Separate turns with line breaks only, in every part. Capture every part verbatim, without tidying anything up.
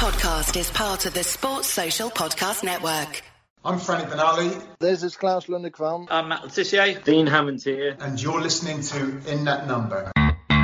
podcast is part of the Sports Social Podcast Network.
I'm Franny Benali.
This is Klaus Lundekvam.
I'm Matt Letitia.
Dean Hammond here.
And you're listening to In That Number.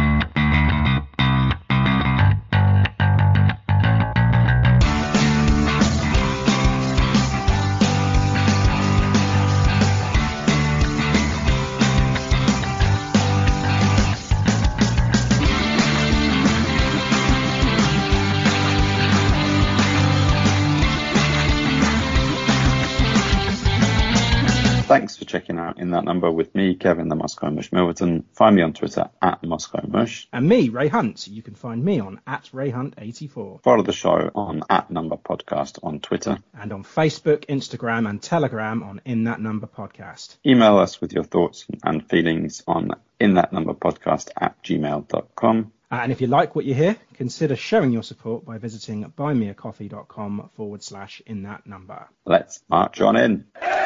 Thanks for checking out In That Number with me, Kevin the Moscow Mush Milverton. Find me on Twitter at Moscow Mush.
And me, Ray Hunt. You can find me on at Ray Hunt eighty-four.
Follow the show on at Number Podcast on Twitter.
And on Facebook, Instagram and Telegram on In That Number Podcast.
Email us with your thoughts and feelings on In That Number Podcast at gmail dot com.
Uh, and if you like what you hear, consider showing your support by visiting buymeacoffee.com forward slash in that number.
Let's march on in.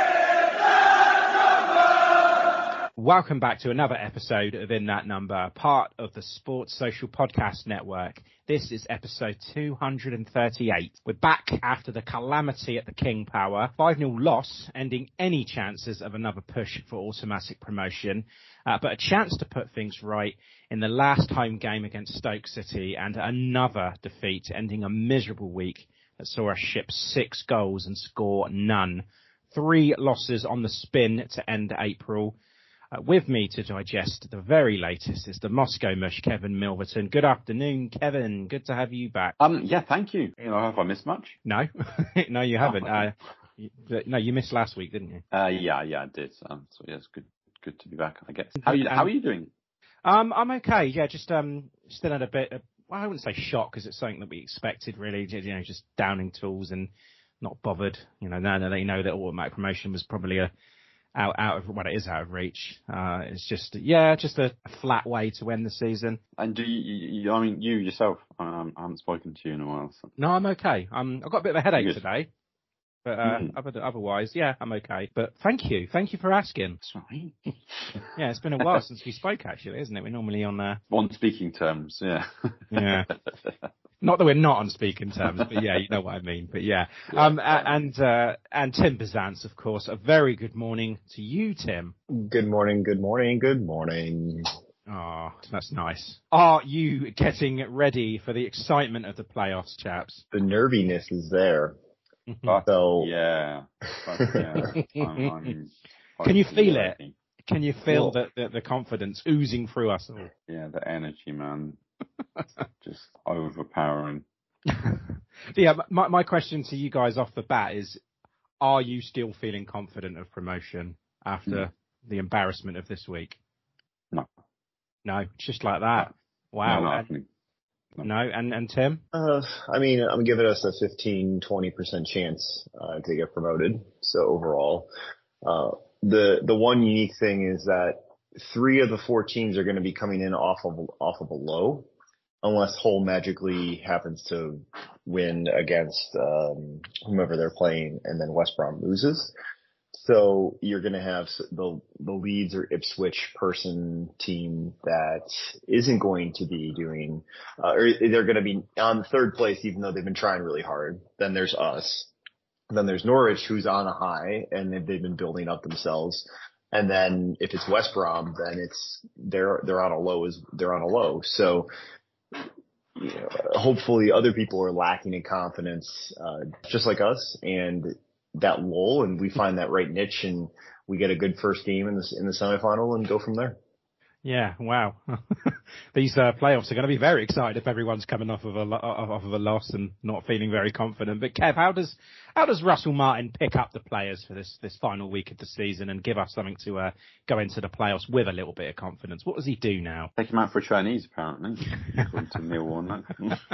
Welcome back to another episode of In That Number, part of the Sports Social Podcast Network. This is episode two hundred thirty-eight. We're back after the calamity at the King Power. five nil loss, ending any chances of another push for automatic promotion. Uh, but a chance to put things right in the last home game against Stoke City, and another defeat, ending a miserable week that saw us ship six goals and score none. Three losses on the spin to end April. Uh, with me to digest the very latest is the Moscow Mush, Kevin Milverton. Good afternoon, Kevin. Good to have you back.
Um, yeah, thank you. You know, have I missed much?
No, no, you haven't. Uh, you, no, you missed last week, didn't you?
Uh, yeah, yeah, I did. Um, so yeah, it's good, good to be back, I guess. How are you, how are you doing?
Um, I'm okay. Yeah, just um, still had a bit of, well, I wouldn't say shock because it's something that we expected, really. You know, just downing tools and not bothered. You know, now that you know that automatic promotion was probably a out out of what well, it is out of reach. Uh, it's just yeah, just a, a flat way to end the season.
And do you, you I mean, you yourself? Um, I haven't spoken to you in a while. So.
No, I'm okay. Um, I've got a bit of a headache
Good.
today, but uh, mm. other, otherwise, yeah, I'm okay. But thank you, thank you for asking.
Sorry.
Yeah, it's been a while since we spoke, actually, isn't it? We're normally on uh...
on speaking terms. Yeah.
Yeah. Not that we're not on speaking terms, but yeah, you know what I mean. But yeah, um, and uh, and Tim Bizance, of course. A very good morning to you, Tim.
Good morning, good morning, good morning.
Oh, that's nice. Are you getting ready for the excitement of the playoffs, chaps?
The nerviness is there. So
yeah, but, yeah. I'm, I'm
Can you feel it?
Ready.
Can you feel the, the the confidence oozing through us all?
Yeah, the energy, man. Just overpowering.
Yeah, my my question to you guys off the bat is: are you still feeling confident of promotion after
No.
the embarrassment of this week?
No.
No, just like that. Wow.
No, no,
and, no. no, and and Tim?
Uh, I mean, I'm giving us a fifteen, twenty percent chance uh, to get promoted. So overall, uh, the the one unique thing is that three of the four teams are going to be coming in off of off of a low, unless Hull magically happens to win against um, whomever they're playing, and then West Brom loses. So you're going to have the the Leeds or Ipswich person team that isn't going to be doing, uh, or they're going to be on third place, even though they've been trying really hard. Then there's us. Then there's Norwich, who's on a high, and they've been building up themselves. And then if it's West Brom, then it's they're they're on a low as they're on a low. So you know, hopefully other people are lacking in confidence, uh, just like us, and that lull, and we find that right niche, and we get a good first game in the in the semifinal, and go from there.
Yeah, wow. These uh, playoffs are going to be very exciting if everyone's coming off of a off of a loss and not feeling very confident. But Kev, how does how does Russell Martin pick up the players for this this final week of the season and give us something to uh, go into the playoffs with a little bit of confidence? What does he do now?
Take him out for a Chinese, apparently, according to Neil Warnock.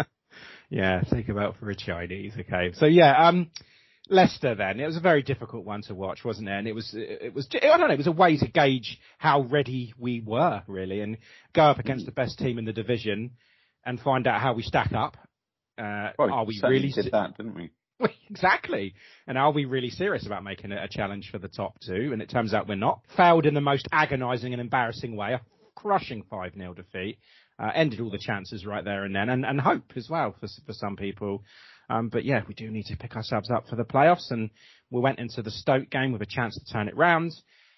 Yeah, take him out for a Chinese. Okay, so yeah, um. Leicester then, it was a very difficult one to watch, wasn't it? And it was, it was, I don't know, it was a way to gauge how ready we were, really, and go up against the best team in the division and find out how we stack up. Uh,
well,
are we
really
really
did that, didn't we?
Exactly. And are we really serious about making it a challenge for the top two? And it turns out we're not. Failed in the most agonising and embarrassing way, a crushing five nil defeat. uh, ended all the chances right there and then, and, and hope as well for for some people. Um, but yeah, we do need to pick ourselves up for the playoffs, and we went into the Stoke game with a chance to turn it round.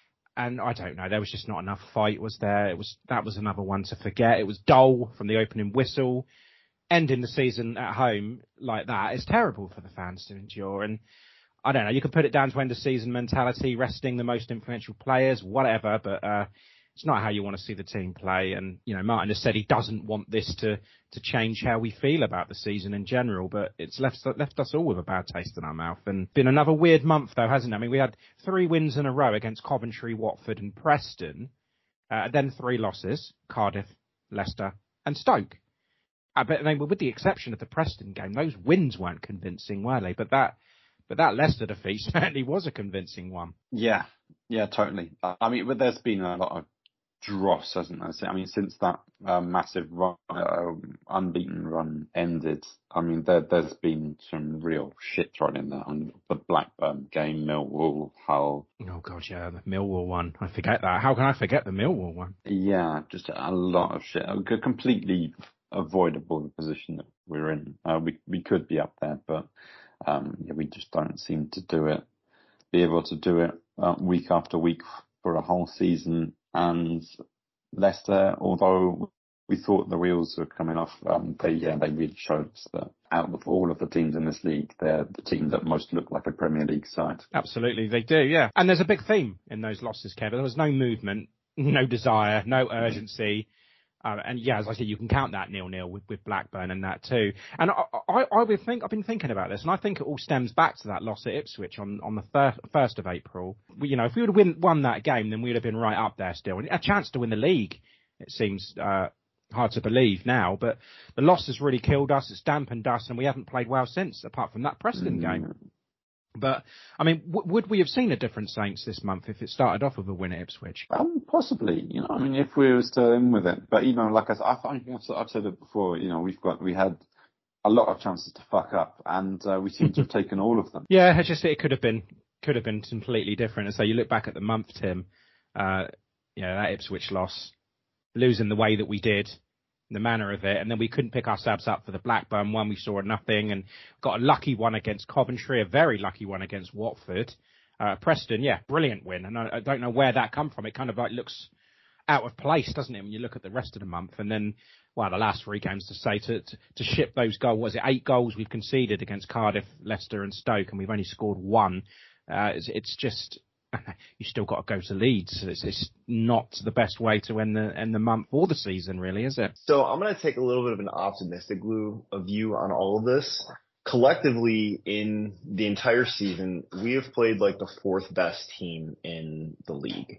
And I don't know, there was just not enough fight, was there? It was that was another one to forget. It was dull from the opening whistle. Ending the season at home like that is terrible for the fans to endure. And I don't know, you can put it down to end of season mentality, resting the most influential players, whatever, but uh, it's not how you want to see the team play. And, you know, Martin has said he doesn't want this to, to change how we feel about the season in general, but it's left, left us all with a bad taste in our mouth. And been another weird month, though, hasn't it? I mean, we had three wins in a row against Coventry, Watford and Preston, uh, then three losses, Cardiff, Leicester and Stoke. Uh, but I mean, with the exception of the Preston game, those wins weren't convincing, were they? But that But that Leicester defeat certainly was a convincing one.
Yeah, yeah, totally. I mean, but there's been a lot of dross, hasn't there? I mean, since that uh, massive run, uh, unbeaten run ended, I mean, there, there's been some real shit thrown in there. I mean, the Blackburn game, Millwall, Hull.
Oh, God, yeah, the Millwall one. I forget that. How can I forget the Millwall one?
Yeah, just a lot of shit. A completely avoidable the position that we're in. Uh, we we could be up there, but um, yeah, we just don't seem to do it. Be able to do it uh, week after week for a whole season. And Leicester, although we thought the wheels were coming off, um, they yeah they really showed us that out of all of the teams in this league, they're the team that most look like a Premier League side.
Absolutely, they do. Yeah, and there's a big theme in those losses, Kevin. There was no movement, no desire, no urgency. Uh, and yeah, as I said, you can count that nil-nil with, with Blackburn and that too. And I, I, I would think, I've been thinking about this, and I think it all stems back to that loss at Ipswich on, on the fir- first of April. We, you know, if we would have win, won that game, then we'd have been right up there still. And a chance to win the league, it seems uh, hard to believe now. But the loss has really killed us. It's dampened us, and we haven't played well since, apart from that Preston mm. game. But, I mean, w- would we have seen a different Saints this month if it started off with a win at Ipswich?
Um, possibly, you know, I mean, if we were still in with it. But, you know, like I said, I think I've said it before, you know, we've got, we had a lot of chances to fuck up, and uh, we seem to have taken all of them.
Yeah, it just, it could have been, could have been completely different. And so you look back at the month, Tim, uh, you know, that Ipswich loss, losing the way that we did, the manner of it, and then we couldn't pick ourselves up for the Blackburn one. We saw nothing and got a lucky one against Coventry, a very lucky one against Watford. Uh, Preston, yeah, brilliant win. And I, I don't know where that come from. It kind of like looks out of place, doesn't it, when you look at the rest of the month? And then, well, the last three games to say to, to, to ship those goals, was it eight goals we've conceded against Cardiff, Leicester and Stoke, and we've only scored one. Uh, it's, it's just, you still got to go to Leeds. It's, it's not the best way to end the end the month or the season, really, is it?
So I'm going to take a little bit of an optimistic view on all of this. Collectively, in the entire season, we have played like the fourth best team in the league.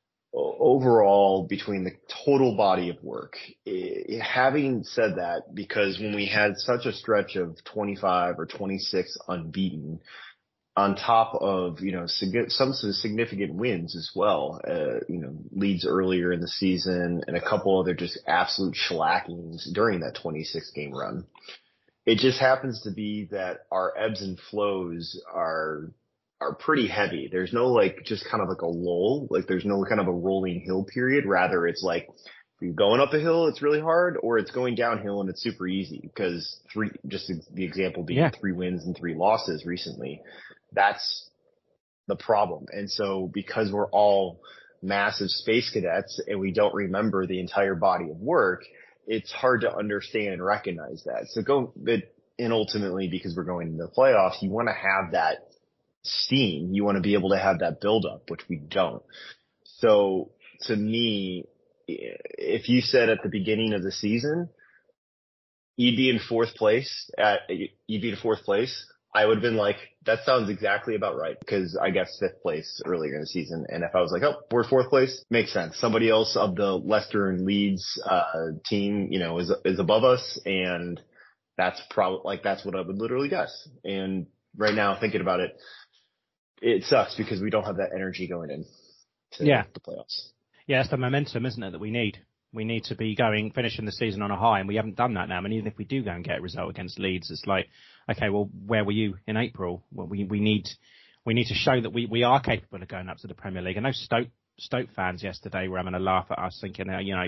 Overall, between the total body of work. It, having said that, because when we had such a stretch of twenty-five or twenty-six unbeaten, on top of, you know, some significant wins as well, uh, you know, Leeds earlier in the season and a couple other just absolute shellackings during that twenty-six game run. It just happens to be that our ebbs and flows are, are pretty heavy. There's no like, just kind of like a lull, like there's no kind of a rolling hill period. Rather, it's like, if you're going up a hill, it's really hard, or it's going downhill and it's super easy because three, just the example being yeah. three wins and three losses recently. That's the problem. And so because we're all massive space cadets and we don't remember the entire body of work, it's hard to understand and recognize that. So go, and ultimately because we're going into the playoffs, you want to have that steam. You want to be able to have that buildup, which we don't. So to me, if you said at the beginning of the season, you'd be in fourth place at, you'd be in fourth place, I would have been like, that sounds exactly about right, because I guess fifth place earlier in the season. And if I was like, oh, we're fourth place, makes sense. Somebody else of the Leicester and Leeds uh team, you know, is is above us, and that's probably like that's what I would literally guess. And right now, thinking about it, it sucks because we don't have that energy going in to
yeah.
the playoffs.
Yeah, it's the momentum, isn't it, that we need. We need to be going, finishing the season on a high, and we haven't done that now. And even if we do go and get a result against Leeds, it's like, okay, well, where were you in April? Well, we, we need, we need to show that we, we are capable of going up to the Premier League. I know Stoke, Stoke fans yesterday were having a laugh at us thinking, you know,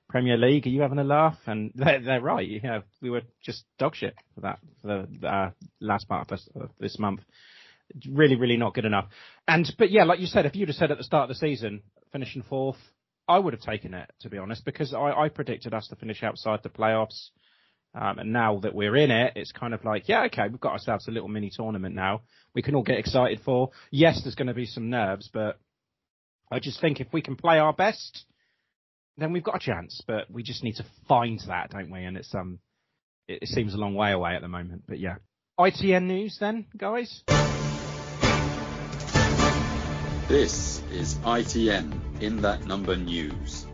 Premier League. Are you having a laugh? And they're, they're right. You know, we were just dog shit for that for the uh, last part of this, uh, this month. Really, really not good enough. And but yeah, like you said, if you'd have said at the start of the season, finishing fourth, I would have taken it, to be honest, because I, I predicted us to finish outside the playoffs. Um, and now that we're in it, it's kind of like, yeah, okay, we've got ourselves a little mini tournament now. We can all get excited for. Yes, there's going to be some nerves, but I just think if we can play our best, then we've got a chance. But we just need to find that, don't we? And it's um, it, it seems a long way away at the moment. But yeah, I T N news then, guys.
This is I T N in that number news.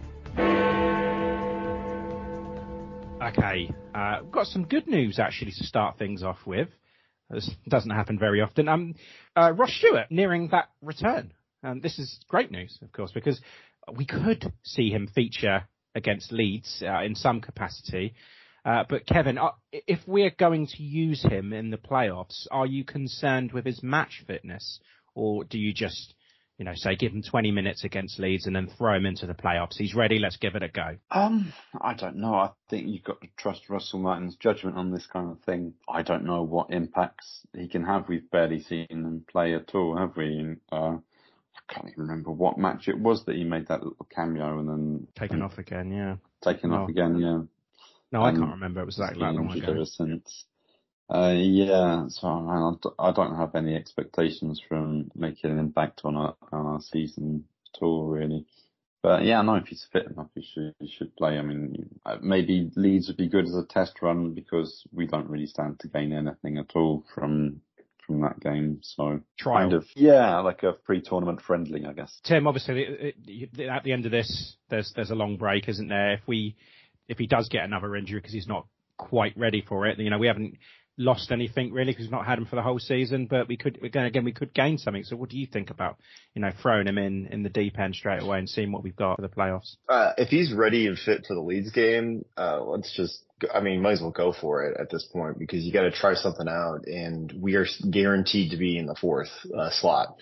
Okay, uh, we've got some good news actually to start things off with. This doesn't happen very often. Um, uh, Ross Stewart nearing that return. And this is great news, of course, because we could see him feature against Leeds uh, in some capacity. Uh, but Kevin, uh, if we're going to use him in the playoffs, are you concerned with his match fitness, or do you just, you know, say give him twenty minutes against Leeds and then throw him into the playoffs? He's ready. Let's give it a go.
Um, I don't know. I think you've got to trust Russell Martin's judgment on this kind of thing. I don't know what impacts he can have. We've barely seen him play at all, have we? Uh, I can't even remember what match it was that he made that little cameo and then
taken off again. Yeah,
taken
no.
off again. Yeah.
No, I
um,
can't remember. It was that, that long ago.
Ever since. Uh, yeah, so I, I don't have any expectations from making an impact on our, on our season at all, really. But yeah, I know if he's fit enough, he should he should play. I mean, maybe Leeds would be good as a test run because we don't really stand to gain anything at all from from that game. So
Trial.
kind of, yeah, like a pre-tournament friendly, I guess.
Tim, obviously, it, it, at the end of this, there's there's a long break, isn't there? If we if he does get another injury because he's not quite ready for it, you know, we haven't lost anything really because we've not had him for the whole season, but we could again again we could gain something. So what do you think about, you know, throwing him in in the deep end straight away and seeing what we've got for the playoffs?
Uh, if he's ready and fit for the Leeds game, uh, let's just, I mean, might as well go for it at this point because you got to try something out, and we are guaranteed to be in the fourth uh, slot.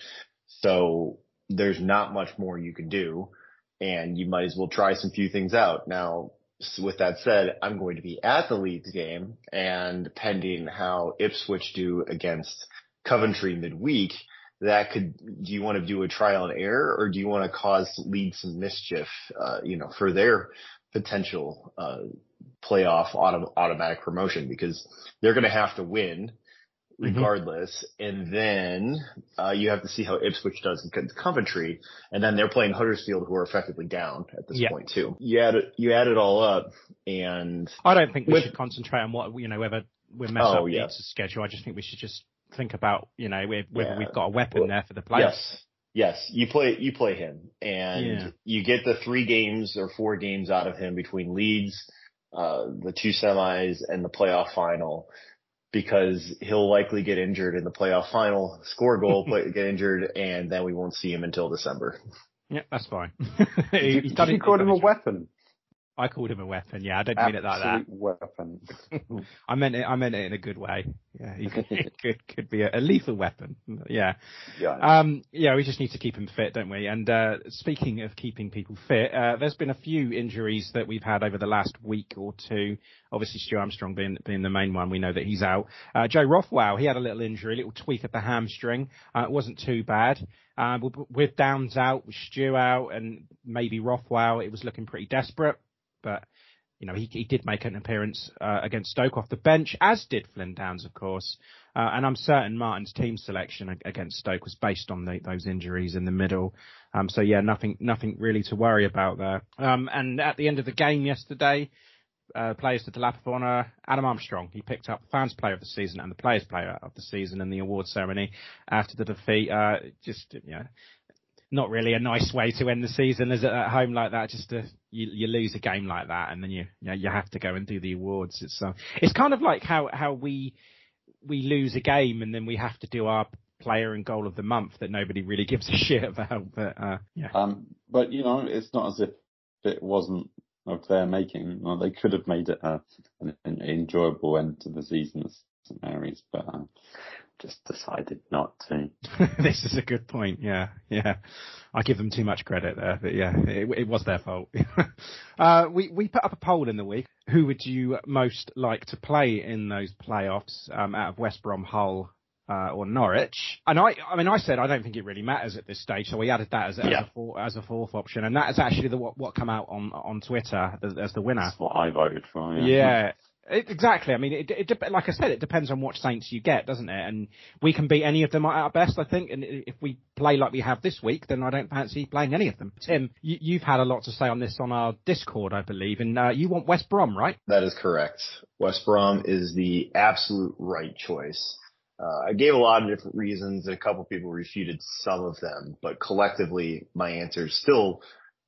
So there's not much more you can do, and you might as well try some few things out. Now, so with that said, I'm going to be at the Leeds game, and pending how Ipswich do against Coventry midweek, that could, do you want to do a trial and error, or do you want to cause Leeds some mischief, uh, you know, for their potential, uh, playoff auto, automatic promotion? Because they're going to have to win regardless. Mm-hmm. And then, uh, you have to see how Ipswich does against Coventry. And then they're playing Huddersfield, who are effectively down at this
yeah.
point too. You add it, you add it all up, and
I don't think we
with,
should concentrate on what, you know, whether we mess oh, up
yeah.
Leeds' schedule. I just think we should just think about, you know, whether
yeah.
we've got a weapon there for the playoffs.
Yes. Yes. You play, you play him, and
yeah.
you get the three games or four games out of him between Leeds, uh, the two semis and the playoff final. Because he'll likely get injured in the playoff final, score a goal, play, get injured, and then we won't see him until December.
Yeah, that's fine.
he,
he's done
you
it,
called
he's
him a
it.
weapon.
I called him a weapon. Yeah, I don't
Absolute
mean it like that.
Weapon.
I meant it. I meant it in a good way. Yeah, he could, could could be a, a lethal weapon. Yeah.
Yeah.
Um. Yeah. We just need to keep him fit, don't we? And uh, speaking of keeping people fit, uh, there's been a few injuries that we've had over the last week or two. Obviously, Stu Armstrong being being the main one. We know that he's out. Uh, Joe Rothwell, he had a little injury, a little tweak at the hamstring. Uh, it wasn't too bad. Uh, with Downs out, with Stu out, and maybe Rothwell, it was looking pretty desperate. But you know, he, he did make an appearance uh, against Stoke off the bench, as did Flynn Downs, of course. Uh, and I'm certain Martin's team selection against Stoke was based on the, those injuries in the middle. Um, so yeah, nothing, nothing really to worry about there. Um, and at the end of the game yesterday, uh, players to the lap of honour, Adam Armstrong, he picked up Fans Player of the Season and the Players Player of the Season in the award ceremony after the defeat. Uh, just, you know, not really a nice way to end the season, is it, at home like that? Just to, you, you lose a game like that, and then you, you know, you have to go and do the awards. It's uh, it's kind of like how how we we lose a game and then we have to do our player and goal of the month that nobody really gives a shit about. But uh, yeah.
Um, but you know, it's not as if it wasn't of their making. Well, they could have made it a, an, an enjoyable end to the season. St Mary's, but I just decided not to.
This is a good point. Yeah, yeah. I give them too much credit there, but yeah, it, it was their fault. uh, we we put up a poll in the week. Who would you most like to play in those playoffs um, out of West Brom, Hull, uh, or Norwich? And I, I mean, I said I don't think it really matters at this stage, so we added that as, as,
Yeah.
a, four, as a fourth option, and that is actually the what, what come out on on Twitter as, as the winner.
That's what I voted for. Yeah.
Yeah. It, exactly. I mean, it, it, it, like I said, it depends on what Saints you get, doesn't it? And we can beat any of them at our best, I think. And if we play like we have this week, then I don't fancy playing any of them. Tim, you, you've had a lot to say on this on our Discord, I believe, and uh, you want West Brom, right?
That is correct. West Brom is the absolute right choice. Uh, I gave a lot of different reasons, and a couple people refuted some of them, but collectively, my answers still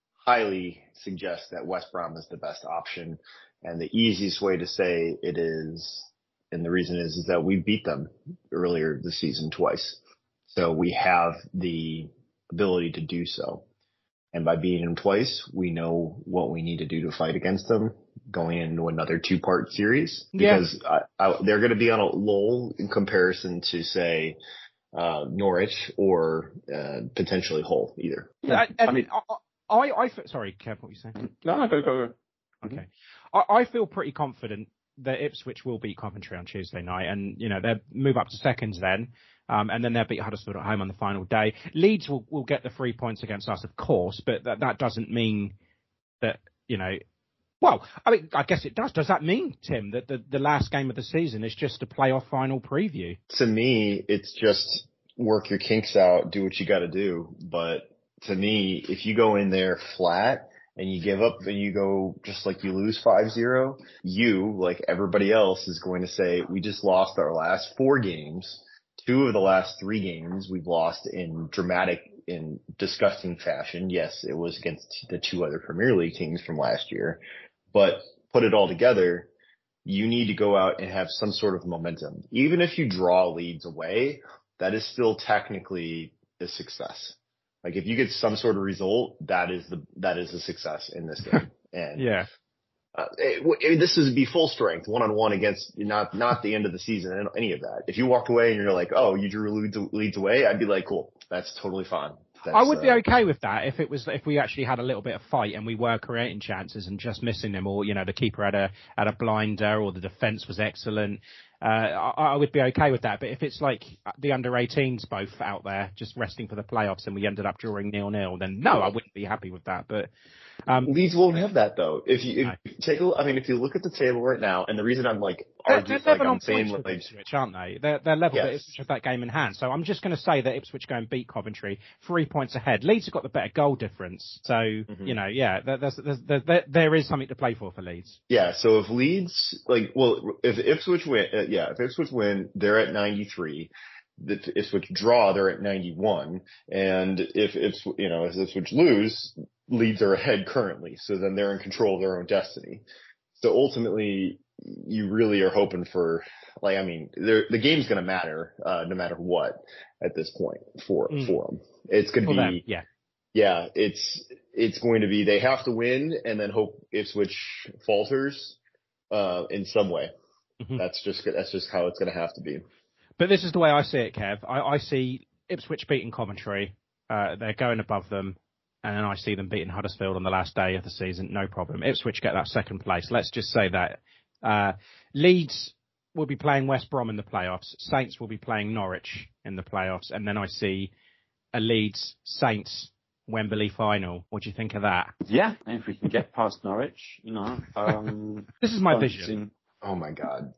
highly suggest that West Brom is the best option. And the easiest way to say it is, and the reason is, is that we beat them earlier this season twice. So we have the ability to do so. And by beating them twice, we know what we need to do to fight against them going into another two-part series. Because yeah. I, I, they're going to be on a lull in comparison to, say, uh, Norwich or uh, potentially Hull either.
Yeah, and I mean, I, I, I, sorry, Kev, what were you saying?
No, go, go, go.
Okay. I, I feel pretty confident that Ipswich will beat Coventry on Tuesday night, and, you know, they'll move up to seconds then, um, and then they'll beat Huddersfield at home on the final day. Leeds will, will get the three points against us, of course, but that, that doesn't mean that, you know, well, I mean, I guess it does. Does that mean, Tim, that the, the last game of the season is just a playoff final preview?
To me, it's just work your kinks out, do what you got to do. But to me, if you go in there flat, and you give up and you go just like you lose five zero, you, like everybody else, is going to say, we just lost our last four games. Two of the last three games we've lost in dramatic, in disgusting fashion. Yes, it was against the two other Premier League teams from last year. But put it all together, you need to go out and have some sort of momentum. Even if you draw Leeds away, that is still technically a success. Like if you get some sort of result, that is the that is a success in this game. And
yeah,
uh, it, it, this is be full strength, one on one against not not the end of the season and any of that. If you walked away and you're like, oh, you drew Leeds, Leeds away, I'd be like, cool, that's totally fine. That's,
I would uh, be okay with that if it was if we actually had a little bit of fight and we were creating chances and just missing them, or you know the keeper had a had a blinder, or the defence was excellent. Uh, I, I would be okay with that. But if it's like the under eighteens both out there just resting for the playoffs and we ended up drawing nil nil, then no, I wouldn't be happy with that. But um,
Leeds won't have that though. If you, if no. you take a, I mean, if you look at the table right now, and the reason I'm like,
they're, they're
like
level
I'm
on
saying
points with
like,
Ipswich, aren't they? They're they're level
yes.
with Ipswich with that game in hand. So I'm just going to say that Ipswich go and beat Coventry, three points ahead. Leeds have got the better goal difference, so mm-hmm. you know, yeah, there's, there's, there's, there there is something to play for for Leeds.
Yeah. So if Leeds, like, well, if Ipswich win, uh, yeah, if Ipswich win, they're at ninety-three. If Ipswich draw, they're at ninety-one. And if Ipswich, you know, if Ipswich lose, Leeds are ahead currently. So then they're in control of their own destiny. So ultimately, you really are hoping for, like, I mean, the game's going to matter, uh, no matter what at this point for, mm. for them. It's going to be,
them, yeah.
Yeah, it's, it's going to be, they have to win and then hope Ipswich falters, uh, in some way. Mm-hmm. That's just, that's just how it's going to have to be.
But this is the way I see it, Kev. I, I see Ipswich beating Coventry. Uh, they're going above them. And then I see them beating Huddersfield on the last day of the season. No problem. Ipswich get that second place. Let's just say that. Uh, Leeds will be playing West Brom in the playoffs. Saints will be playing Norwich in the playoffs. And then I see a Leeds Saints Wembley final. What do you think of that?
Yeah, if we can get past Norwich, you know. Um,
this is my vision.
Seem... Oh my God.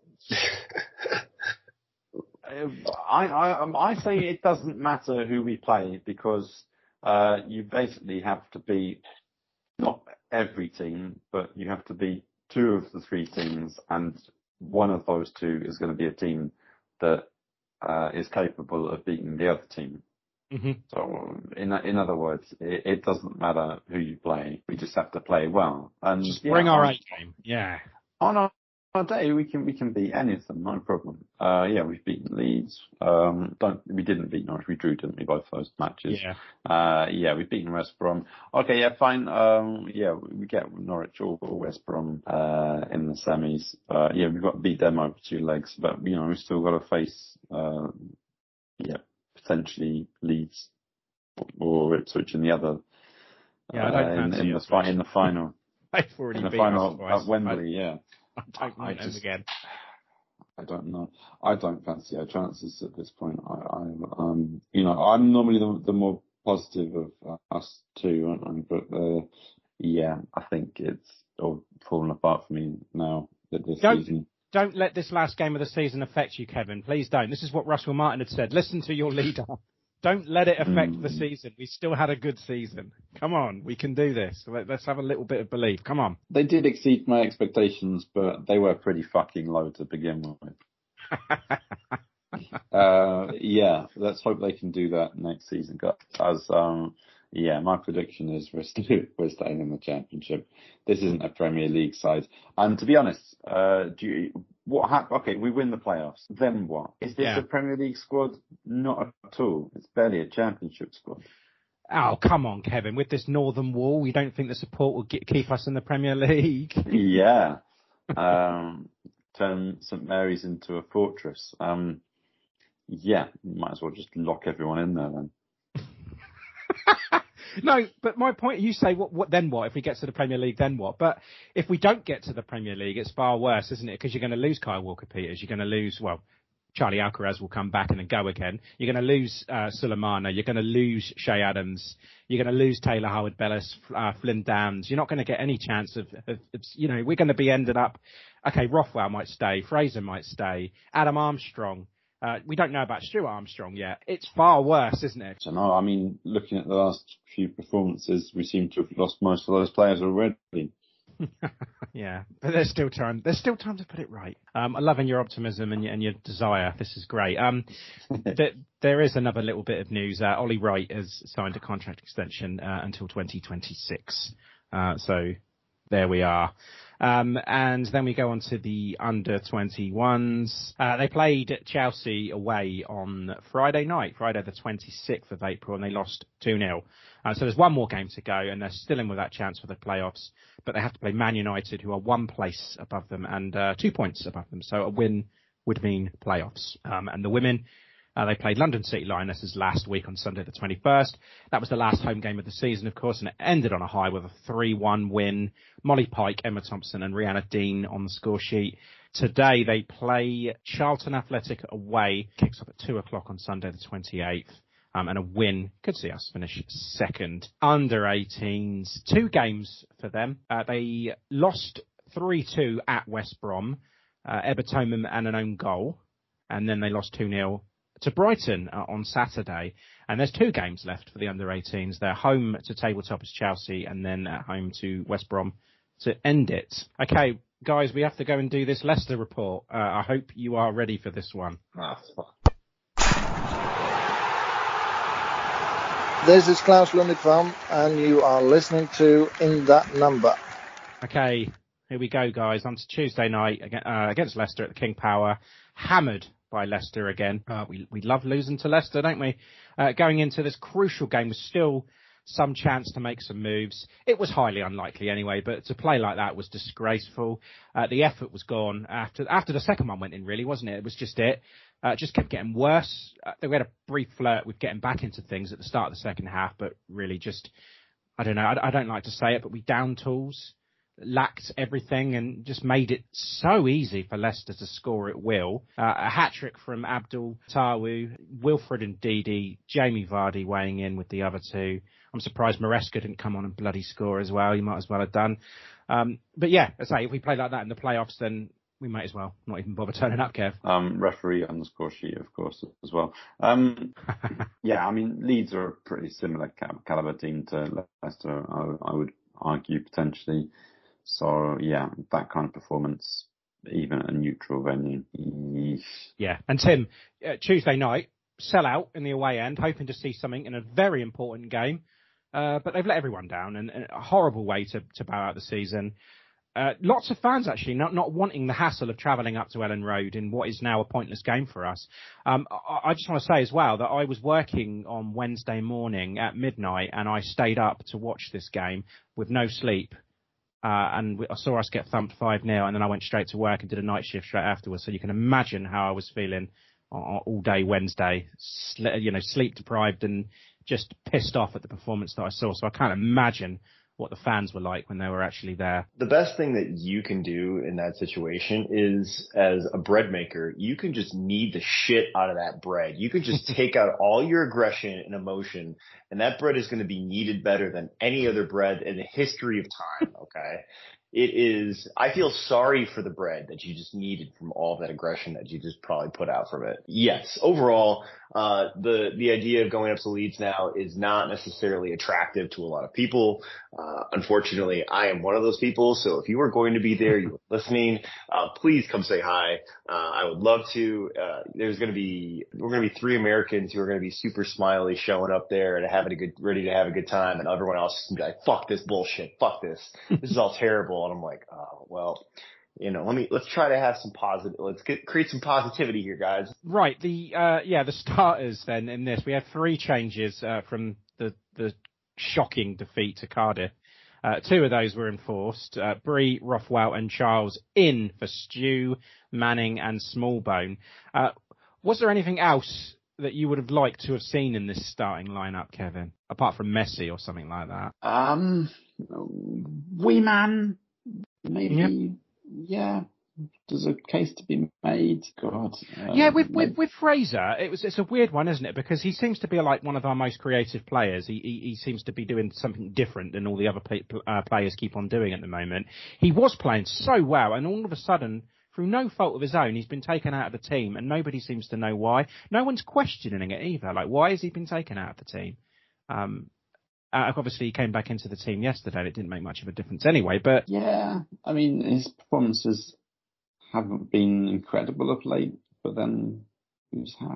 I, I, I say it doesn't matter who we play because uh, you basically have to beat not every team, but you have to beat two of the three teams, and one of those two is going to be a team that uh, is capable of beating the other team.
Mm-hmm.
So, in in other words, it, it doesn't matter who you play. We just have to play well. And
just bring
yeah,
our
I,
A game. Yeah.
On a our day, we can we can beat any of them, no problem. Uh, yeah, we've beaten Leeds. Um, don't we didn't beat Norwich. We drew, didn't we? Both those matches.
Yeah.
Uh, yeah, we've beaten West Brom. Okay, yeah, fine. Um, yeah, we get Norwich or, or West Brom uh, in the semis. Uh, yeah, we've got to beat them over two legs, but you know we've still got to face. Uh, yeah, potentially Leeds or Ipswich in the other.
Yeah, I don't
uh,
fancy
in, in the fi- in the final.
They've already
in the
beat
final
us twice.
at Wembley.
I,
yeah.
I don't want them again.
I don't know. I don't fancy our chances at this point. I, I um, you know, I'm normally the, the more positive of uh, us two, aren't I? But uh, yeah, I think it's all falling apart for me now that this
Don't,
season.
Don't let this last game of the season affect you, Kevin. Please don't. This is what Russell Martin had said. Listen to your leader. Don't let it affect mm. the season. We still had a good season. Come on, we can do this. Let's have a little bit of belief. Come on.
They did exceed my expectations, but they were pretty fucking low to begin with. uh, yeah, let's hope they can do that next season, guys. As um, yeah, my prediction is we're still we're staying in the Championship. This isn't a Premier League side, and to be honest, uh, do you, what happened? Okay, we win the playoffs. Then what? Is this
yeah.
a Premier League squad? Not at all. It's barely a Championship squad.
Oh, come on, Kevin. With this Northern Wall, you don't think the support will get, keep us in the Premier League?
Yeah. Um, turn St Mary's into a fortress. Um, yeah, might as well just lock everyone in there then.
No, but my point, you say, what, what then what? If we get to the Premier League, then what? But if we don't get to the Premier League, it's far worse, isn't it? Because you're going to lose Kyle Walker-Peters. You're going to lose, well, Charlie Alcaraz will come back and then go again. You're going to lose uh, Sulemana. You're going to lose Shea Adams. You're going to lose Taylor Howard-Bellis, uh, Flynn Downs. You're not going to get any chance of, of, of, you know, we're going to be ended up, okay, Rothwell might stay. Fraser might stay. Adam Armstrong. Uh, we don't know about Stuart Armstrong yet. It's far worse, isn't it?
I don't know. I mean, looking at the last few performances, we seem to have lost most of those players already.
Yeah, but there's still time. There's still time to put it right. Um, I'm loving your optimism and your, and your desire. This is great. Um, th- there is another little bit of news. Uh, Ollie Wright has signed a contract extension uh, until twenty twenty-six. Uh, so there we are. Um, and then we go on to the under twenty-ones. Uh, they played Chelsea away on Friday night, Friday the twenty-sixth of April, and they lost two nil. Uh, so there's one more game to go, and they're still in with that chance for the playoffs. But they have to play Man United, who are one place above them and uh, two points above them. So a win would mean playoffs. Um, and the women, Uh, they played London City Lionesses last week on Sunday the twenty-first. That was the last home game of the season, of course, and it ended on a high with a three one win. Molly Pike, Emma Thompson and Rhianna Dean on the score sheet. Today they play Charlton Athletic away. Kicks off at two o'clock on Sunday the twenty-eighth. Um, and a win could see us finish second. Under eighteens, two games for them. Uh, they lost three two at West Brom. Uh, Ebba Toman and an own goal. And then they lost two nil to Brighton uh, on Saturday. And there's two games left for the under eighteens. They're home to tabletoppers Chelsea and then at home to West Brom to end it. Okay, guys, we have to go and do this Leicester report. Uh, I hope you are ready for this one.
Ah, fuck.
This is Klaus Lundekvam, and you are listening to In That Number.
Okay, here we go, guys. On to Tuesday night uh, against Leicester at the King Power. Hammered by Leicester again. Uh, we we love losing to Leicester, don't we? Uh, going into this crucial game with still some chance to make some moves. It was highly unlikely anyway, but to play like that was disgraceful. Uh, the effort was gone after after the second one went in, really, wasn't it? It was just it. Uh, it just kept getting worse. Uh, we had a brief flirt with getting back into things at the start of the second half, but really just, I don't know, I, I don't like to say it, but we down tools, lacked everything and just made it so easy for Leicester to score at will. Uh, a hat-trick from Abdul Tawu, Wilfred and Didi, Jamie Vardy weighing in with the other two. I'm surprised Maresca didn't come on and bloody score as well. He might as well have done. Um, but yeah, I say, if we play like that in the playoffs, then we might as well not even bother turning up, Kev.
Um, referee on the score sheet, of course, as well. Um, yeah, I mean, Leeds are a pretty similar caliber team to Leicester, I, I would argue, potentially. So, yeah, that kind of performance, even at a neutral venue. Yeesh.
Yeah, and Tim, uh, Tuesday night, sell out in the away end, hoping to see something in a very important game. Uh, but they've let everyone down, and, and a horrible way to, to bow out the season. Uh, lots of fans actually not, not wanting the hassle of travelling up to Ellen Road in what is now a pointless game for us. Um, I, I just want to say as well that I was working on Wednesday morning at midnight and I stayed up to watch this game with no sleep. Uh, and I saw us get thumped five nil and then I went straight to work and did a night shift straight afterwards. So you can imagine how I was feeling all day Wednesday, you know, sleep deprived and just pissed off at the performance that I saw. So I can't imagine what the fans were like when they were actually there.
The best thing that you can do in that situation is, as a bread maker, you can just knead the shit out of that bread. You can just take out all your aggression and emotion, and that bread is going to be kneaded better than any other bread in the history of time, okay? It is, I feel sorry for the bread that you just needed from all that aggression that you just probably put out from it. Yes, overall, uh, the, the idea of going up to Leeds now is not necessarily attractive to a lot of people. Uh, unfortunately, I am one of those people. So if you are going to be there, you're listening, uh, please come say hi. Uh, I would love to. Uh, there's going to be, we're going to be three Americans who are going to be super smiley showing up there and having a good, ready to have a good time. And everyone else is going to be like, fuck this bullshit. Fuck this. This is all terrible. And I'm like, oh, well, you know, let me, let's try to have some positive, let's get, create some positivity here, guys.
Right. The, uh, yeah, the starters then in this, we had three changes, uh, from the, the shocking defeat to Cardiff. Uh, two of those were enforced. Uh, Bree, Rothwell and Charles in for Stew, Manning and Smallbone. Uh, was there anything else that you would have liked to have seen in this starting lineup, Kevin, apart from Messi or something like that?
Um, wee man, maybe,
yep.
yeah. There's a case to be made. God. Uh,
yeah, with, with with Fraser, it was it's a weird one, isn't it? Because he seems to be like one of our most creative players. He he, he seems to be doing something different than all the other play, uh, players keep on doing at the moment. He was playing so well, and all of a sudden, through no fault of his own, he's been taken out of the team, and nobody seems to know why. No one's questioning it either. Like, why has he been taken out of the team? Um, uh, obviously, he came back into the team yesterday, and it didn't make much of a difference anyway. But
yeah, I mean, his performances haven't been incredible of late, but then who's have?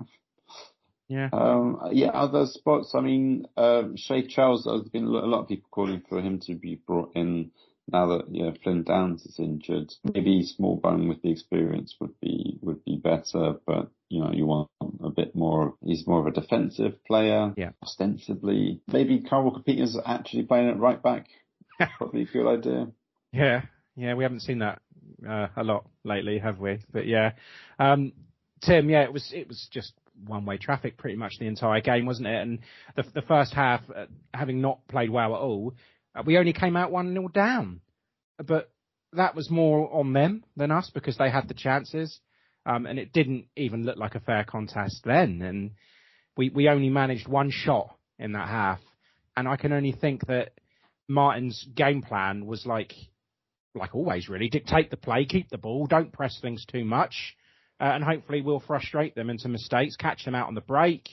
Yeah.
Um, yeah, other spots, I mean, uh, Shay Charles, there's been a lot of people calling for him to be brought in now that, yeah, Flynn Downs is injured. Maybe Smallbone with the experience would be, would be better, but, you know, you want a bit more, he's more of a defensive player.
Yeah.
Ostensibly. Maybe Carl Walker-Peters actually playing at right back. Probably a good idea.
Yeah. Yeah, we haven't seen that uh, a lot lately, have we? But yeah, um, Tim, yeah, it was it was just one-way traffic pretty much the entire game, wasn't it? And the the first half, uh, having not played well at all, uh, we only came out one nil down. But that was more on them than us because they had the chances, um, and it didn't even look like a fair contest then. And we we only managed one shot in that half, and I can only think that Martin's game plan was like. Like always, really, dictate the play, keep the ball, don't press things too much, uh, and hopefully we'll frustrate them into mistakes, catch them out on the break.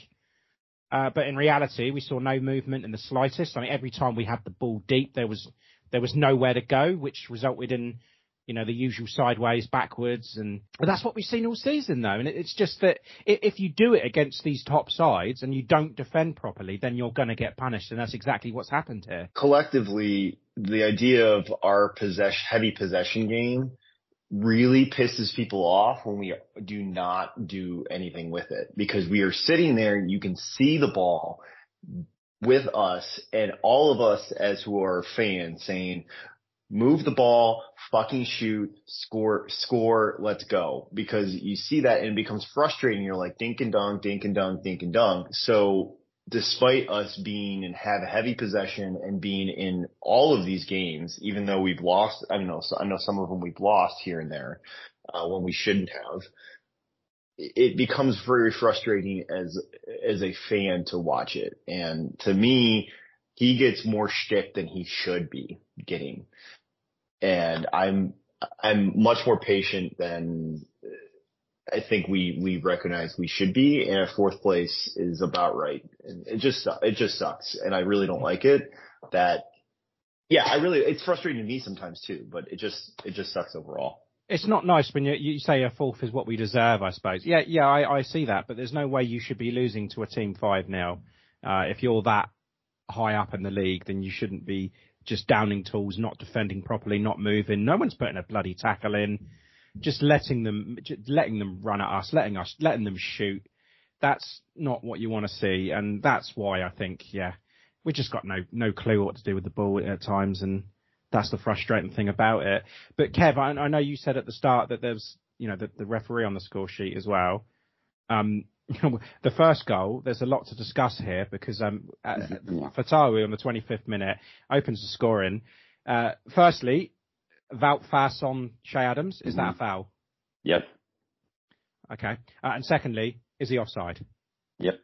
Uh, but in reality, we saw no movement in the slightest. I mean, every time we had the ball deep, there was there was nowhere to go, which resulted in, you know, the usual sideways, backwards, and but that's what we've seen all season, though. And it's just that if you do it against these top sides and you don't defend properly, then you're going to get punished, and that's exactly what's happened here.
Collectively, the idea of our possession, heavy possession game really pisses people off when we do not do anything with it, because we are sitting there and you can see the ball with us and all of us as who are fans saying, move the ball, fucking shoot, score, score, let's go. Because you see that and it becomes frustrating. You're like, dink and dunk, dink and dunk, dink and dunk. So despite us being and have heavy possession and being in all of these games, even though we've lost, I know, I know some of them we've lost here and there, uh, when we shouldn't have, it becomes very frustrating as, as a fan to watch it. And to me, he gets more shtick than he should be getting. And I'm, I'm much more patient than I think we, we recognize we should be. And fourth place is about right. And it just, it just sucks. And I really don't like it that, yeah, I really, it's frustrating to me sometimes too, but it just, it just sucks overall.
It's not nice when you, you say a fourth is what we deserve, I suppose. Yeah, yeah, I, I see that, but there's no way you should be losing to a team five nil. Uh, if you're that high up in the league, then you shouldn't be just downing tools, not defending properly, not moving. No one's putting a bloody tackle in. Just letting them, just letting them run at us, letting us, letting them shoot. That's not what you want to see, and that's why I think, yeah, we just got no no clue what to do with the ball at times, and that's the frustrating thing about it. But Kev, I, I know you said at the start that there's, you know, the, the referee on the score sheet as well. Um, the first goal, there's a lot to discuss here because um, uh, Fatawi on the twenty-fifth minute opens the scoring. Uh, firstly, Wout Faes on Che Adams. Is mm-hmm. that a foul?
Yep.
Okay. Uh, and secondly, is he offside?
Yep.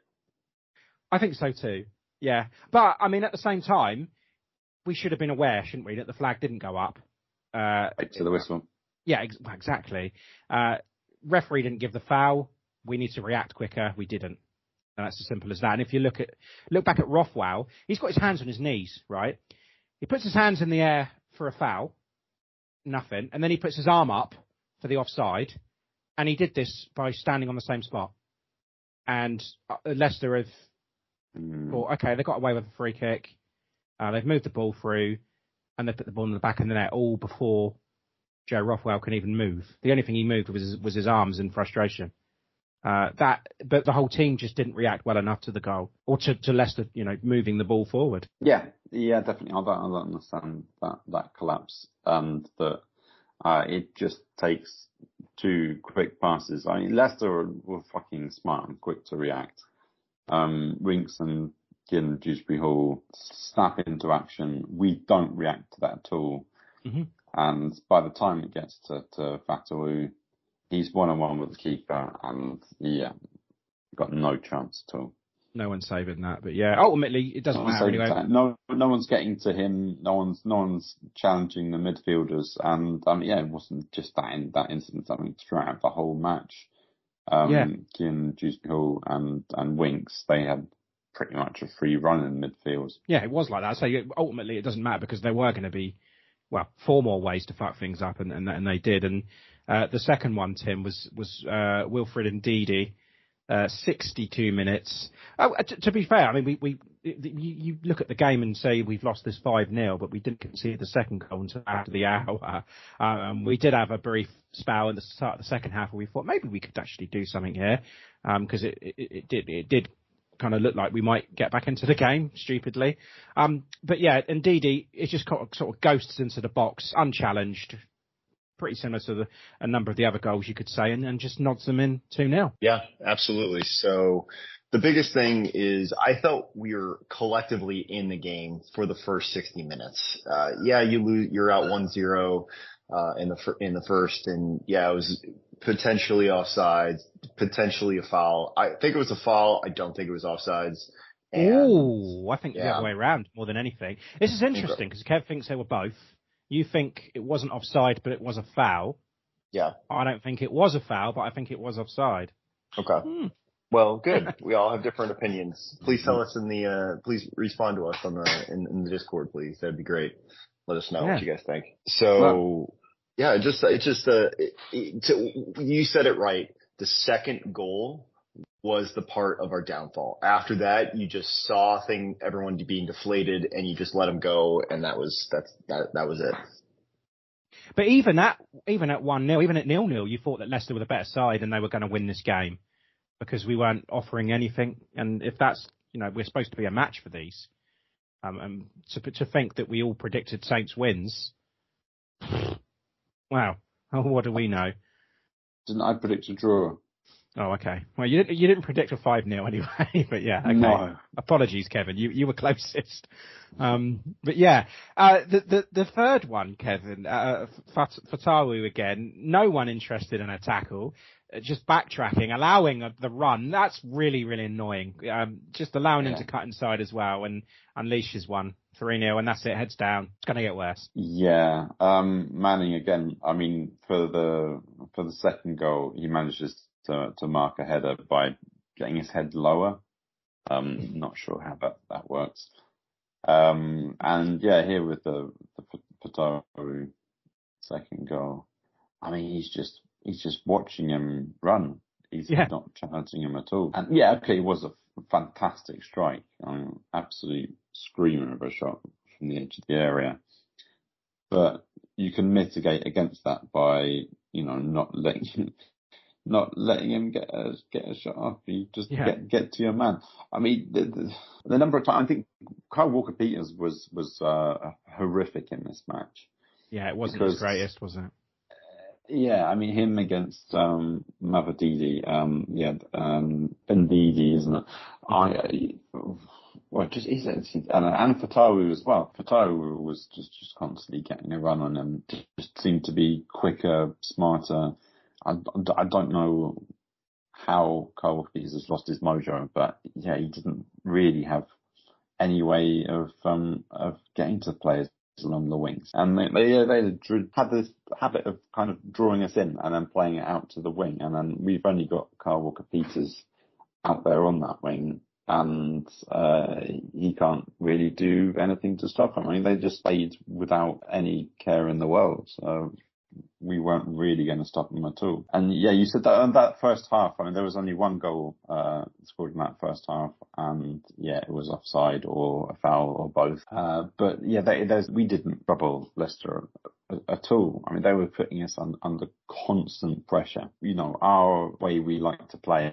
I think so too. Yeah. But, I mean, at the same time, we should have been aware, shouldn't we, that the flag didn't go up. Uh,
right to the whistle.
Yeah, ex- exactly. Uh, referee didn't give the foul. We need to react quicker. We didn't. And that's as simple as that. And if you look at look back at Rothwell, he's got his hands on his knees, right? He puts his hands in the air for a foul. Nothing. And then he puts his arm up for the offside. And he did this by standing on the same spot. And uh, Leicester have
mm.
thought, okay, they got away with a free kick. Uh, they've moved the ball through. And they put the ball in the back of the net all before Joe Rothwell can even move. The only thing he moved was his, was his arms in frustration. Uh, that, but the whole team just didn't react well enough to the goal or to, to Leicester, you know, moving the ball forward.
Yeah, yeah, definitely. I don't, I don't understand that, that collapse and that, uh, it just takes two quick passes. I mean, Leicester were, were fucking smart and quick to react. Um, Winks and Ginn Dewsbury Hall snap into action. We don't react to that at all.
Mm-hmm.
And by the time it gets to, to Fatawu, he's one-on-one with the keeper, and yeah, got no chance at all.
No one's saving that, but yeah, ultimately it doesn't
no
matter anyway.
That. No, no one's getting to him. No one's, no one's challenging the midfielders, and um, yeah, it wasn't just that in that incident. I mean, throughout the whole match, um,
yeah.
Ginn, Dewsbury Hall, and and Winks, they had pretty much a free run in midfield.
Yeah, it was like that. So ultimately, it doesn't matter because there were going to be, well, four more ways to fuck things up, and and, and they did. And uh, the second one, Tim, was was uh, Wilfred Ndidi, uh, sixty-two minutes. Oh, to, to be fair, I mean, we we you, you look at the game and say we've lost this five nil, but we didn't concede the second goal until after the hour. Um, we did have a brief spell in the start of the second half where we thought maybe we could actually do something here because um, it, it it did it did. kind of looked like we might get back into the game, stupidly. Um, but yeah, and Ndidi, it just sort of ghosts into the box, unchallenged, pretty similar to the, a number of the other goals you could say, and, and just nods them in two nil.
Yeah, absolutely. So the biggest thing is I felt we were collectively in the game for the first sixty minutes. Uh, yeah, you lose, you're out one zero uh, in the fir- in the first, and yeah, it was potentially offsides, potentially a foul. I think it was a foul. I don't think it was offsides.
Oh, I think
yeah.
the other way around more than anything. This is interesting because Kev thinks they were both. You think it wasn't offside, but it was a foul.
Yeah.
I don't think it was a foul, but I think it was offside.
Okay.
Hmm.
Well, good. We all have different opinions. Please tell us in the, uh, please respond to us on the, in, in the Discord, please. That'd be great. Let us know yeah. what you guys think. So, well, yeah, it just, it just, uh, it, it, to, you said it right. The second goal was the part of our downfall. After that, you just saw thing, everyone being deflated and you just let them go. And that was, that's, that, that was it.
But even at, even at one nil, even at nil nil, you thought that Leicester were the better side and they were going to win this game because we weren't offering anything. And if that's, you know, we're supposed to be a match for these, um, and to, to think that we all predicted Saints wins. Wow. Oh, what do we know?
Didn't I predict a draw?
Oh, okay. Well, you didn't, you didn't predict a five nil anyway, but yeah. Okay.
No.
Apologies, Kevin. You you were closest. Um, but yeah, uh, the, the, the third one, Kevin, uh, Fatawu again, no one interested in a tackle, uh, just backtracking, allowing a, the run. That's really, really annoying. Um, just allowing yeah. him to cut inside as well and unleashes one. three nil, and that's it, heads down. It's going to get worse.
Yeah. Um, Manning, again, I mean, for the for the second goal, he manages to, to mark a header by getting his head lower. Um, not sure how that, that works. Um, and yeah, here with the, the Fatawu second goal, I mean, he's just, he's just watching him run. He's yeah. not challenging him at all. And yeah, okay, it was a fantastic strike. I mean, absolute screamer of a shot from the edge of the area. But you can mitigate against that by, you know, not letting not letting him get a get a shot off. You just yeah. get get to your man. I mean, the, the, the number of times I think Kyle Walker-Peters was was uh, horrific in this match.
Yeah, it wasn't because, his greatest, was it?
Yeah, I mean him against um, Mavididi, um, yeah, um, Ndidi, isn't it? I. I Well, just he's, he's and, and Fatawu as well. Fatawu was just, just constantly getting a run on him. Just seemed to be quicker, smarter. I, I don't know how Kyle Walker-Peters has lost his mojo, but yeah, he didn't really have any way of um of getting to players along the wings. And they they, they drew, had this habit of kind of drawing us in and then playing it out to the wing. And then we've only got Kyle Walker-Peters out there on that wing. And uh, he can't really do anything to stop him. I mean, they just played without any care in the world. So we weren't really going to stop them at all. And yeah, you said that in that first half, I mean, there was only one goal uh, scored in that first half. And yeah, it was offside or a foul or both. Uh, but yeah, they, we didn't trouble Leicester at all. I mean, they were putting us on, under constant pressure. You know, our way we like to play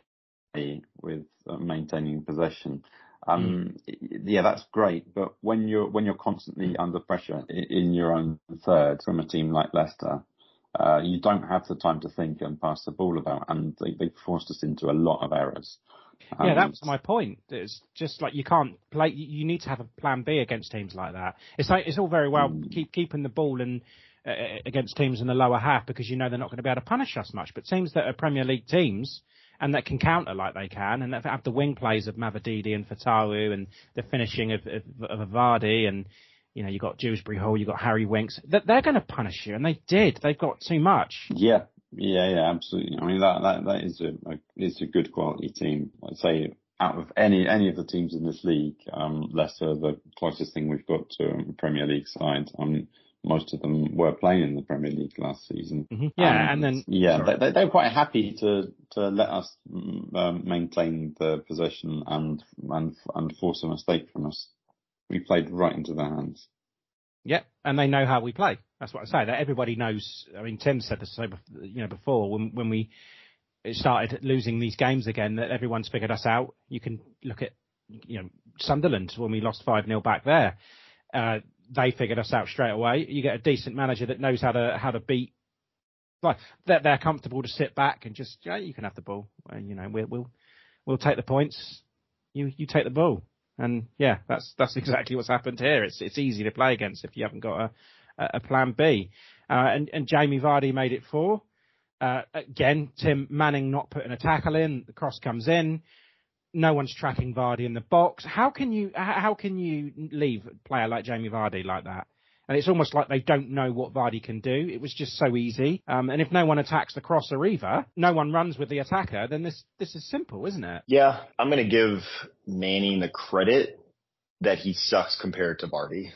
with uh, maintaining possession. Um, mm. Yeah, that's great. But when you're when you're constantly under pressure in, in your own third from a team like Leicester, uh, you don't have the time to think and pass the ball about, and they, they forced us into a lot of errors.
Yeah, that was my point. It's just like you can't play. You need to have a plan B against teams like that. It's like it's all very well mm. keep keeping the ball and uh, against teams in the lower half because you know they're not going to be able to punish us much. But teams that are Premier League teams and that can counter like they can, and that have the wing plays of Mavididi and Fatawu, and the finishing of, of, of Vardy, and you know you've got Dewsbury Hall, you've got Harry Winks. That they're going to punish you, and they did. They've got too much.
Yeah, yeah, yeah, absolutely. I mean that that that is a, a is a good quality team. I'd say out of any any of the teams in this league, um, Leicester the closest thing we've got to a Premier League side. Um, Most of them were playing in the Premier League last season.
Mm-hmm. Yeah, and, and then
yeah, they, they were quite happy to to let us um, maintain the possession and and and force a mistake from us. We played right into their hands.
Yeah, and they know how we play. That's what I say. That everybody knows. I mean, Tim said this, you know, before when when we started losing these games again, that everyone's figured us out. You can look at, you know, Sunderland when we lost five nil back there. Uh, they figured us out straight away. You get a decent manager that knows how to how to beat. Like they're, they're comfortable to sit back and just, yeah, you can have the ball. And, you know, we'll we'll we'll take the points. You you take the ball, and yeah, that's that's exactly what's happened here. It's it's easy to play against if you haven't got a a plan B. Uh, and and Jamie Vardy made it four. Uh, again, Tim Manning not putting a tackle in. The cross comes in. No one's tracking Vardy in the box. How can you how can you leave a player like Jamie Vardy like that? And it's almost like they don't know what Vardy can do. It was just so easy. Um, and if no one attacks the crosser either, no one runs with the attacker, then this this is simple, isn't it?
Yeah, I'm going to give Manning the credit that he sucks compared to Vardy.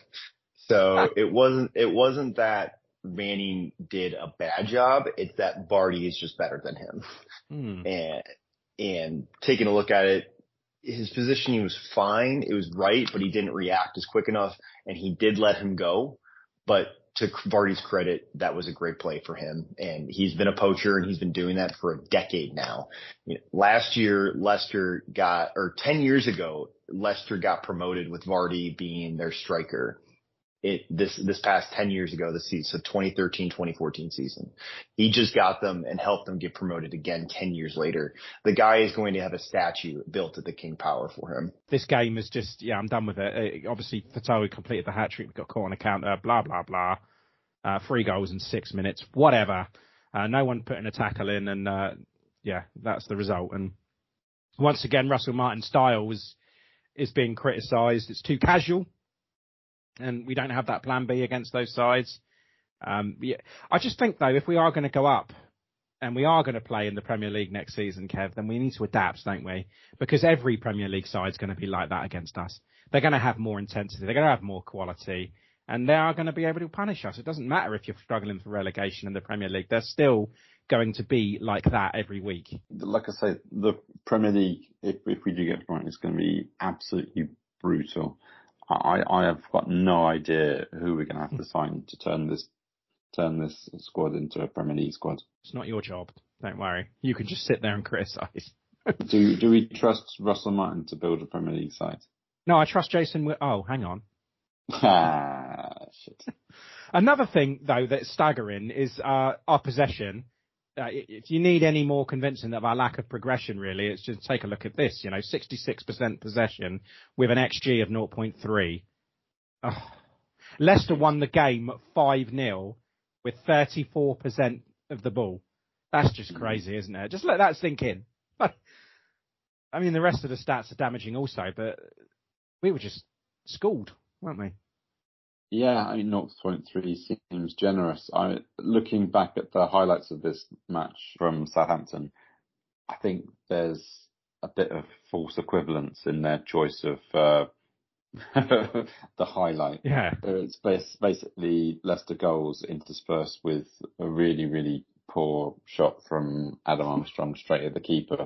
So it wasn't it wasn't that Manning did a bad job. It's that Vardy is just better than him. Hmm. And and taking a look at it, his positioning was fine. It was right, but he didn't react as quick enough, and he did let him go. But to Vardy's credit, that was a great play for him. And he's been a poacher, and he's been doing that for a decade now. You know, last year, Leicester got, or ten years ago, Leicester got promoted with Vardy being their striker. It, this, this past ten years ago, the season, so twenty thirteen twenty fourteen season. He just got them and helped them get promoted again ten years later. The guy is going to have a statue built at the King Power for him.
This game is just, yeah, I'm done with it. Uh, obviously, Fatawu completed the hat-trick. We got caught on a counter, blah, blah, blah. Uh, three goals in six minutes, whatever. Uh, no one putting a tackle in, and, uh, yeah, that's the result. And once again, Russell Martin's style is, is being criticised. It's too casual. And we don't have that plan B against those sides. Um, yeah. I just think, though, if we are going to go up and we are going to play in the Premier League next season, Kev, then we need to adapt, don't we? Because every Premier League side is going to be like that against us. They're going to have more intensity. They're going to have more quality. And they are going to be able to punish us. It doesn't matter if you're struggling for relegation in the Premier League. They're still going to be like that every week.
Like I say, the Premier League, if, if we do get promoted, it's going to be absolutely brutal. I, I have got no idea who we're going to have to sign to turn this turn this squad into a Premier League squad.
It's not your job. Don't worry. You can just sit there and criticise.
do do we trust Russell Martin to build a Premier League side?
No, I trust Jason. Wi- oh, hang on.
Ah, shit.
Another thing, though, that's staggering is uh, our possession. Uh, if you need any more convincing of our lack of progression, really, it's just take a look at this. You know, sixty-six percent possession with an X G of zero point three. Oh. Leicester won the game five nil with thirty-four percent of the ball. That's just crazy, isn't it? Just let that sink in. I mean, the rest of the stats are damaging also, but we were just schooled, weren't we?
Yeah, I mean, zero point three seems generous. I looking back at the highlights of this match from Southampton, I think there's a bit of false equivalence in their choice of uh, the highlight.
Yeah.
It's basically Leicester goals interspersed with a really, really poor shot from Adam Armstrong straight at the keeper.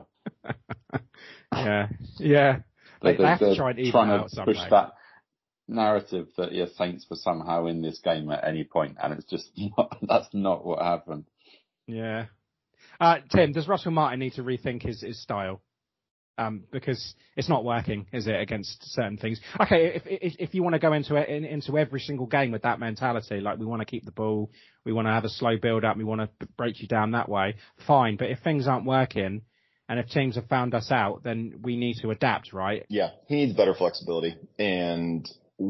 yeah, yeah. They, they, they have to try and even
trying
out
to
some
push
way.
that narrative that yeah, Saints were somehow in this game at any point, and it's just not, that's not what happened.
Yeah. Uh, Tim, does Russell Martin need to rethink his, his style? Um, because it's not working, is it, against certain things? Okay, if if, if you want to go into it, in, into every single game with that mentality, like we want to keep the ball, we want to have a slow build up, we want to break you down that way, fine. But if things aren't working, and if teams have found us out, then we need to adapt, right?
Yeah, he needs better flexibility, and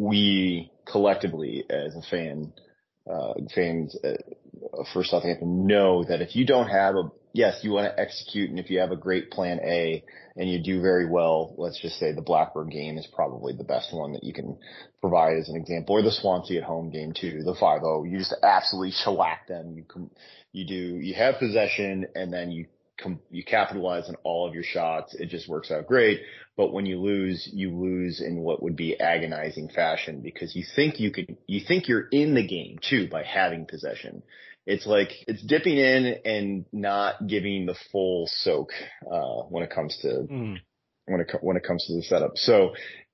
we collectively, as a fan, uh, fans uh, for Southampton, know that if you don't have a yes, you want to execute, and if you have a great plan A and you do very well, let's just say the Blackburn game is probably the best one that you can provide as an example, or the Swansea at home game too, the five oh. You just absolutely shellac them. You com- you do you have possession, and then you com- you capitalize on all of your shots. It just works out great. But when you lose, you lose in what would be agonizing fashion, because you think you could, you think you're in the game too by having possession. It's like, it's dipping in and not giving the full soak, uh, when it comes to, mm. when it, when it comes to the setup. So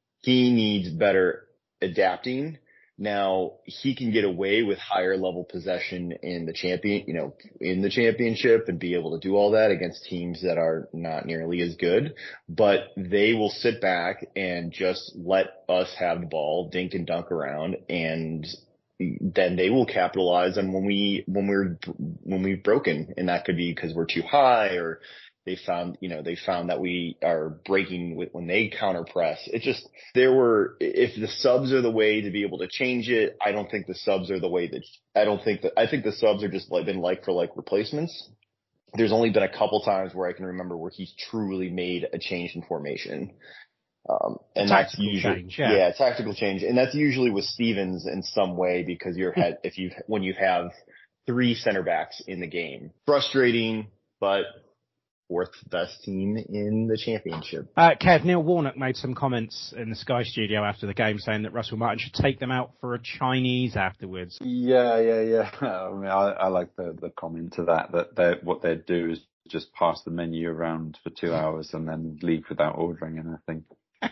he needs better adapting. Now he can get away with higher level possession in the champion, you know, in the championship, and be able to do all that against teams that are not nearly as good, but they will sit back and just let us have the ball, dink and dunk around, and then they will capitalize on when we, when we're, when we've broken. And that could be because we're too high, or they found, you know, they found that we are breaking with, when they counter press. It just, there were, if the subs are the way to be able to change it, I don't think the subs are the way that, I don't think that, I think the subs are just like been like for like replacements. There's only been a couple times where I can remember where he's truly made a change in formation. Um, and that's usually,
change, yeah.
yeah, tactical change. And that's usually with Stevens in some way, because you're head, if you, when you have three center backs in the game, frustrating, but fourth best team in the championship.
Uh, Kev, Neil Warnock made some comments in the Sky studio after the game saying that Russell Martin should take them out for a Chinese afterwards.
Yeah, yeah, yeah. I mean, I, I like the, the comment to that, that they, what they'd do is just pass the menu around for two hours and then leave without ordering anything.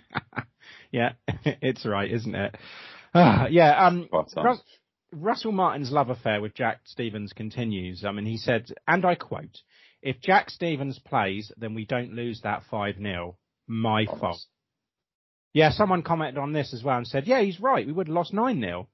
Yeah, it's right, isn't it? Uh, yeah, um,
Rus-
Russell Martin's love affair with Jack Stevens continues. I mean, he said, and I quote, "If Jack Stevens plays, then we don't lose that five nil. My Honest. fault." Yeah, someone commented on this as well and said, yeah, he's right. We would have lost nine nil.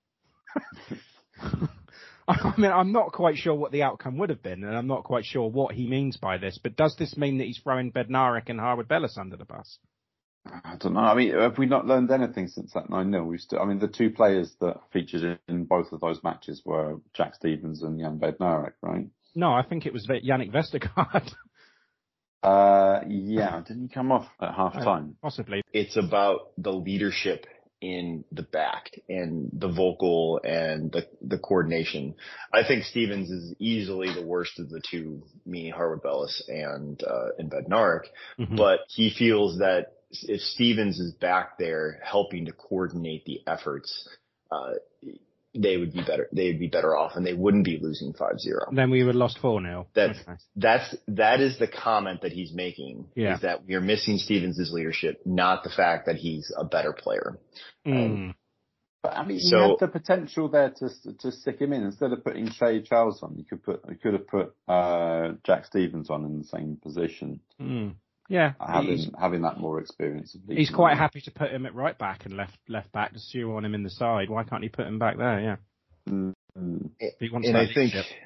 I mean, I'm not quite sure what the outcome would have been, and I'm not quite sure what he means by this, but does this mean that he's throwing Bednarek and Harwood-Bellis under the bus?
I don't know. I mean, have we not learned anything since that nine nil? We've still, I mean, the two players that featured in both of those matches were Jack Stevens and Jan Bednarek, right?
No, I think it was Yannick Vestergaard.
uh, yeah, didn't he come off at half time?
Uh, possibly.
It's about the leadership in the back and the vocal and the the coordination. I think Stevens is easily the worst of the two, meaning Harwood-Bellis and uh, and Bednarek, mm-hmm. but he feels that if Stevens is back there helping to coordinate the efforts, uh, they would be better. They would be better off, and they wouldn't be losing five zero.
Then we would have lost four nil.
That's okay. that's that is the comment that he's making. Yeah. Is that we are missing Stevens' leadership, not the fact that he's a better player.
Mm.
But I mean,
So-
you had the potential there to to stick him in instead of putting Shea Charles on. You could put you could have put uh, Jack Stevens on in the same position,
Mm. Yeah,
having
he's,
having that more experience. Of
he's
leading
quite
them.
happy to put him at right back and left left back to stew on him in the side. Why can't he put him back there? Yeah,
Mm-hmm.
if he wants
And
that
I think,
leadership.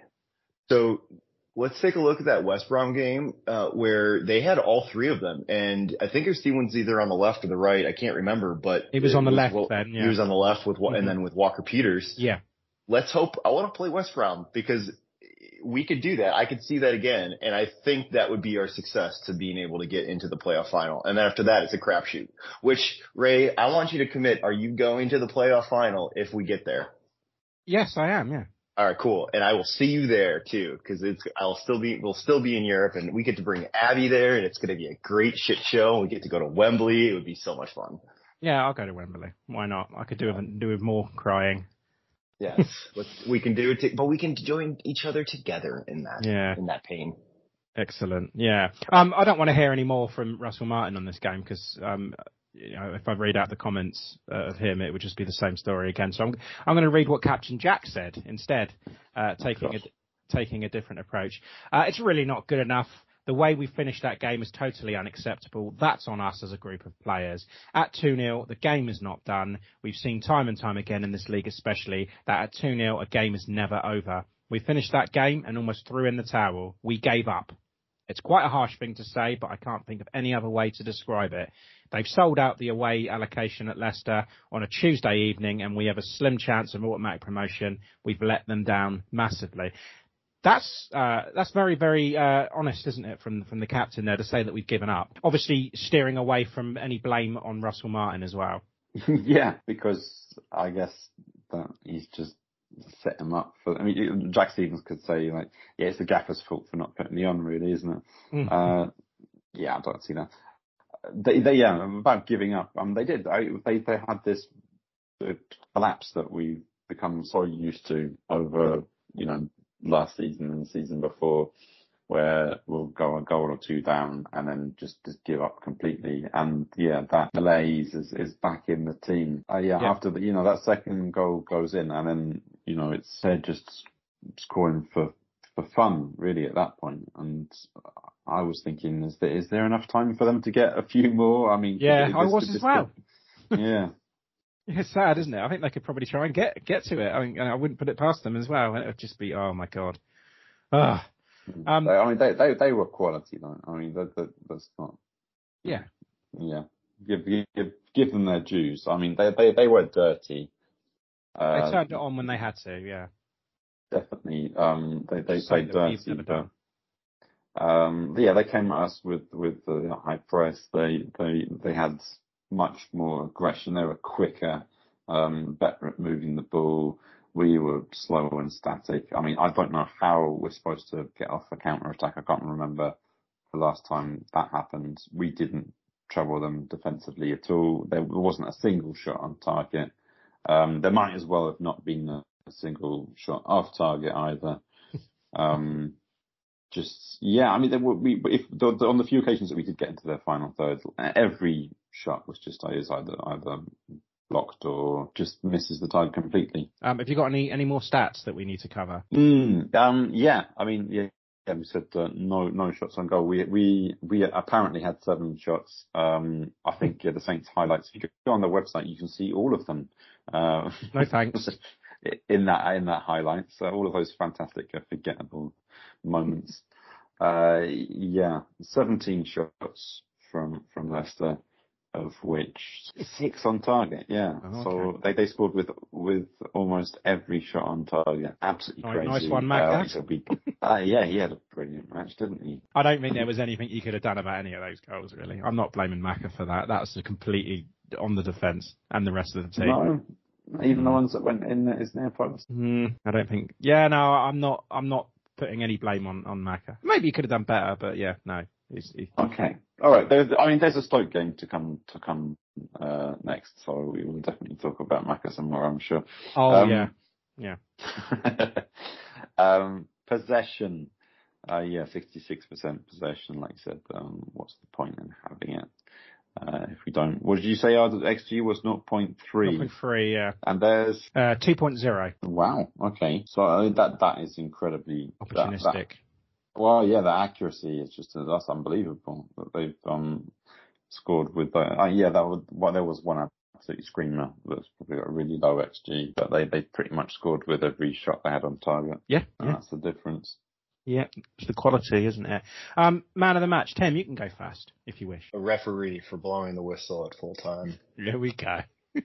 so let's take a look at that West Brom game, uh, where they had all three of them. And I think Stevens either on the left or the right. I can't remember, but
He was
it
on the left
well,
then, yeah.
He was on the left with,
Mhm.
and then with Walker Peters.
Yeah,
Let's hope, I want to play West Brom because we could do that. I could see that again. And I think that would be our success to being able to get into the playoff final. And then after that, it's a crapshoot, which Ray, I want you to commit. Are you going to the playoff final if we get there?
yes, I am. Yeah.
All right, cool. And I will see you there too, because it's I'll still be we'll still be in Europe, and we get to bring Abby there, and it's going to be a great shit show. We get to go to Wembley. It would be so much fun.
Yeah, I'll go to Wembley. Why not? I could do with do with more crying.
Yes, Let's, we can do it, to, but we can join each other together in that
Yeah.
in that pain.
Excellent. Yeah. Um, I don't want to hear any more from Russell Martin on this game because, um, you know, if I read out the comments uh, of him, it would just be the same story again. So I'm, I'm going to read what Captain Jack said instead, uh, taking a, taking a different approach. Uh, it's really not good enough. The way we finished that game is totally unacceptable. That's on us as a group of players. At two nil, the game is not done. We've seen time and time again in this league especially that at two nil, a game is never over. We finished that game and almost threw in the towel. We gave up. It's quite a harsh thing to say, but I can't think of any other way to describe it. They've sold out the away allocation at Leicester on a Tuesday evening, and we have a slim chance of automatic promotion. We've let them down massively. That's uh, that's very, very uh, honest, isn't it, from from the captain there to say that we've given up. Obviously, steering away from any blame on Russell Martin as well.
Yeah, because I guess that he's just set him up for. I mean, Jack Stevens could say like, yeah, it's the gaffer's fault for not putting me on, really, isn't it?
Mm.
Uh, yeah, I don't see that. They, they, yeah, about giving up. Um, they did. I, they, they had this uh, collapse that we've become so used to over, you know, last season and the season before, where we'll go a goal or two down and then just, just give up completely. And yeah, that malaise is, is back in the team. Uh, yeah,
Yeah.
after the, you know, that second goal goes in and then, you know, it's they're just scoring for, for fun really at that point. And I was thinking, is there, is there enough time for them to get a few more? I mean,
Yeah,
this-
I was
this-
as well.
Yeah.
It's sad, isn't it? I think they could probably try and get get to it. I mean, I wouldn't put it past them as well. It would just be, oh my god. Ah. Um,
They- I mean, they, they, they were quality though. I mean, that, that, that's not,
yeah.
yeah. Give, give, give them their dues. I mean, they, they, they were dirty. Uh,
They turned it on when they had to, yeah.
Definitely. Um, they, they
Something
played
that we've
dirty,
never
but,
done.
um, yeah, they came at us with, with the high press. They, they, they had much more aggression. They were quicker, um, better at moving the ball. We were slow and static. I mean, I don't know how we're supposed to get off a counter attack. I can't remember the last time that happened. We didn't trouble them defensively at all. There wasn't a single shot on target. Um, there might as well have not been a, a single shot off target either. Um, just, yeah, I mean, there were, we, if the, the, on the few occasions that we did get into their final third, every shot was just is either, either blocked or just misses the target completely.
Um, have you got any, any more stats that we need to cover?
Mm, um, yeah, I mean, yeah, yeah we said uh, no, no shots on goal. We, we, we apparently had seven shots. Um, I think yeah, the Saints highlights. If you go on their website, you can see all of them. Uh,
No thanks.
in that, in that highlights, uh, all of those fantastic, uh, forgettable moments. Uh, yeah, seventeen shots from, from Leicester, of which six on target. Yeah.
Oh,
so
okay.
they, they scored with, with almost every shot on target. Absolutely
Nice-
crazy.
nice one, Mac.
Uh, so we, uh, yeah, he had a brilliant match, didn't he?
I don't think there was anything you could have done about any of those goals, really. I'm not blaming Macca for that. That's a completely on the defence and the rest of the team.
No, even the ones that went in his near post.
Mm, I don't think. Yeah, no, I'm not. I'm not putting any blame on on Macca. Maybe he could have done better, but yeah, no. He's, he's...
Okay, all right. There's, I mean, there's a Stoke game to come to come uh, next, so we will definitely talk about Macca some more, I'm sure.
Oh
Um,
yeah, yeah.
um, possession, uh, yeah, sixty-six percent possession. Like I said, um, what's the point in having it uh, if we don't. What did you say? Our X G was zero point three.
zero point three, yeah.
And there's
uh, two point oh.
Wow. Okay. So uh, that that is incredibly
opportunistic.
That, that, well, yeah, the accuracy is just that's unbelievable that they've um scored with. Uh, uh, yeah, that was well, there was one absolute screamer that's probably got a really low X G, but they they pretty much scored with every shot they had on target.
Yeah,
and
yeah.
That's the difference.
Yeah, it's the quality, isn't it? Um, man of the match, Tim, you can go first if you wish.
A referee for blowing the whistle at full time.
There we go.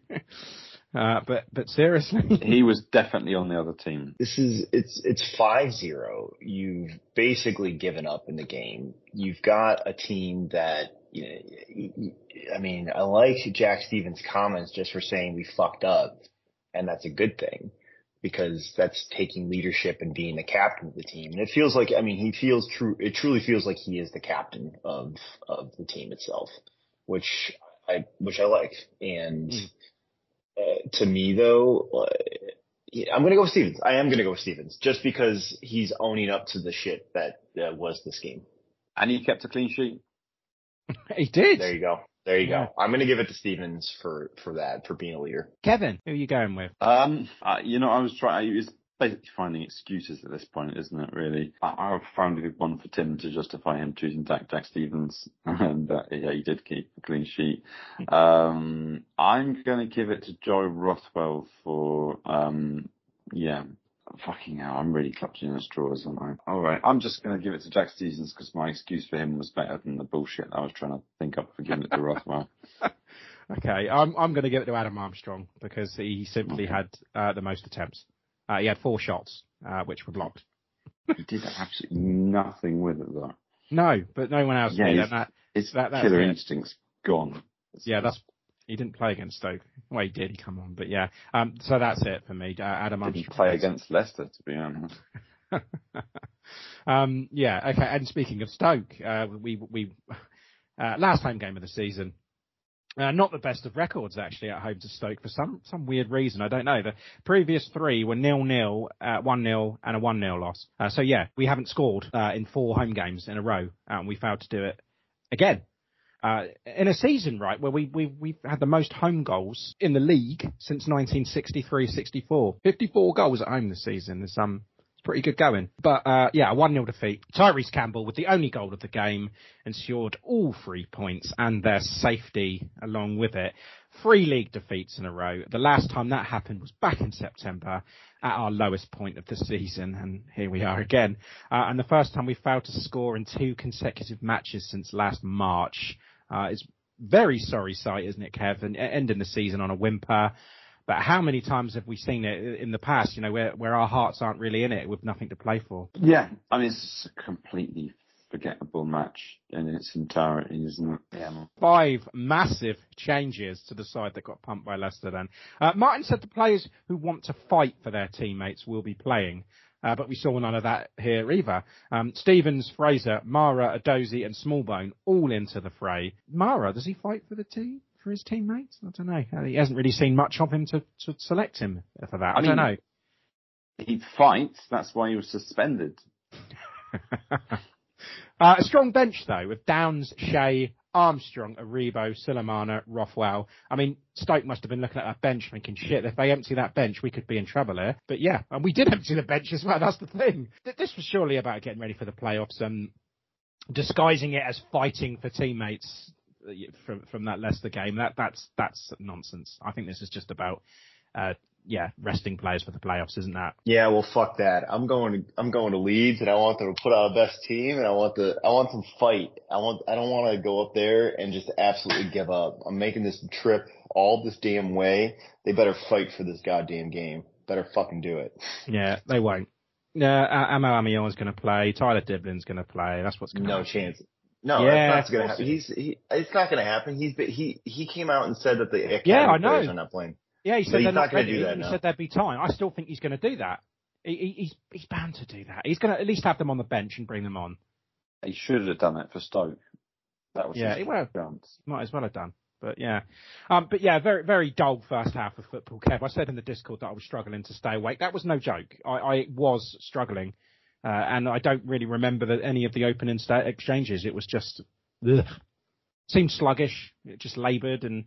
uh, but but seriously,
he was definitely on the other team.
This is it's it's five zero. You've basically given up in the game. You've got a team that you know. I mean, I like Jack Stevens' comments just for saying we fucked up, and that's a good thing. Because that's taking leadership and being the captain of the team. And it feels like, I mean, he feels true. It truly feels like he is the captain of, of the team itself, which I, which I like. And, mm. uh, to me though, uh, I'm going to go with Stevens. I am going to go with Stevens just because he's owning up to the shit that uh, was this game.
And he kept a clean sheet.
He did.
There you go. There you
yeah.
go. I'm going to give it to Stevens for, for that, for being a leader.
Kevin, who are you going with?
Um, uh, you know, I was trying, it's basically finding excuses at this point, isn't it, really? I, I've found a good one for Tim to justify him choosing Jack, Jack Stevens, and uh, yeah, he did keep a clean sheet. Um, I'm going to give it to Joe Rothwell for, um, yeah, fucking hell, I'm really clutching at straws, aren't I? All right, I'm just going to give it to Jack Stevens because my excuse for him was better than the bullshit I was trying to think up for giving it to Rothwell.
Okay, I'm I'm going to give it to Adam Armstrong because he simply had uh, the most attempts. Uh, he had four shots, uh, which were blocked.
He did absolutely nothing with it, though.
No, but no one else
yeah,
did.
His,
that,
his
that,
killer instinct's gone. It's,
yeah, that's. He didn't play against Stoke. Well, he did. He come on, but yeah. Um, so that's it for me. Uh, Adam
didn't
Armstrong.
play against Leicester, to be honest.
um, yeah. Okay. And speaking of Stoke, uh, we we uh, last home game of the season. Uh, not the best of records actually at home to Stoke for some some weird reason. I don't know. The previous three were nil nil, uh, one nil, and a one nil loss. Uh, so yeah, we haven't scored uh, in four home games in a row, uh, and we failed to do it again. Uh, in a season, right, where we, we, we've had the most home goals in the league since nineteen sixty-three sixty-four. fifty-four goals at home this season. It's, um, it's pretty good going. But, uh, yeah, a one nil defeat. Tyrese Campbell, with the only goal of the game, ensured all three points and their safety along with it. Three league defeats in a row. The last time that happened was back in September at our lowest point of the season, and here we are again. Uh, and the first time we failed to score in two consecutive matches since last March. Uh, it's very sorry sight, isn't it, Kev? And ending the season on a whimper. But how many times have we seen it in the past, you know, where, where our hearts aren't really in it with nothing to play for?
Yeah, I mean, it's a completely forgettable match in its entirety, isn't it? Yeah.
Five massive changes to the side that got pumped by Leicester then. Uh, Martin said the players who want to fight for their teammates will be playing. Uh, but we saw none of that here either. Um, Stevens, Fraser, Mara, Adozie and Smallbone all into the fray. Mara, does he fight for the team, for his teammates? I don't know. He hasn't really seen much of him to, to select him for that. I, I mean, don't know.
He fights. That's why he was suspended.
uh, a strong bench, though, with Downs, Shea, Armstrong, Aribo, Silamana, Rothwell. I mean, Stoke must have been looking at that bench thinking, shit, if they empty that bench, we could be in trouble here. But yeah, and we did empty the bench as well. That's the thing. This was surely about getting ready for the playoffs and disguising it as fighting for teammates from from that Leicester game. That that's that's nonsense. I think this is just about uh yeah, resting players for the playoffs, isn't that?
Yeah, well, fuck that. I'm going to I'm going to Leeds, and I want them to put out a best team, and I want the I want them to fight. I want I don't want to go up there and just absolutely give up. I'm making this trip all this damn way. They better fight for this goddamn game. Better fucking do it.
Yeah, they won't. Yeah, uh, Amo Amion's going to play. Tyler Diblin's going to play. That's what's going to
no
happen.
No chance. No,
yeah,
that's not going to happen. He's he. It's not going to happen. He's he he came out and said that the academy
yeah, I know.
players are not playing.
Yeah, he said
he's
they're
not,
not
going to
ready.
do that.
He
no.
said there'd be time. I still think he's going to do that. He, he, he's he's bound to do that. He's going to at least have them on the bench and bring them on.
He should have done that for Stoke. That was
yeah,
his
well,
chance.
Might as well have done. But yeah, um, but yeah, very very dull first half of football. Kev, I said in the Discord that I was struggling to stay awake. That was no joke. I, I was struggling, uh, and I don't really remember the, any of the opening sta- exchanges. It was just ugh. seemed sluggish, just laboured, and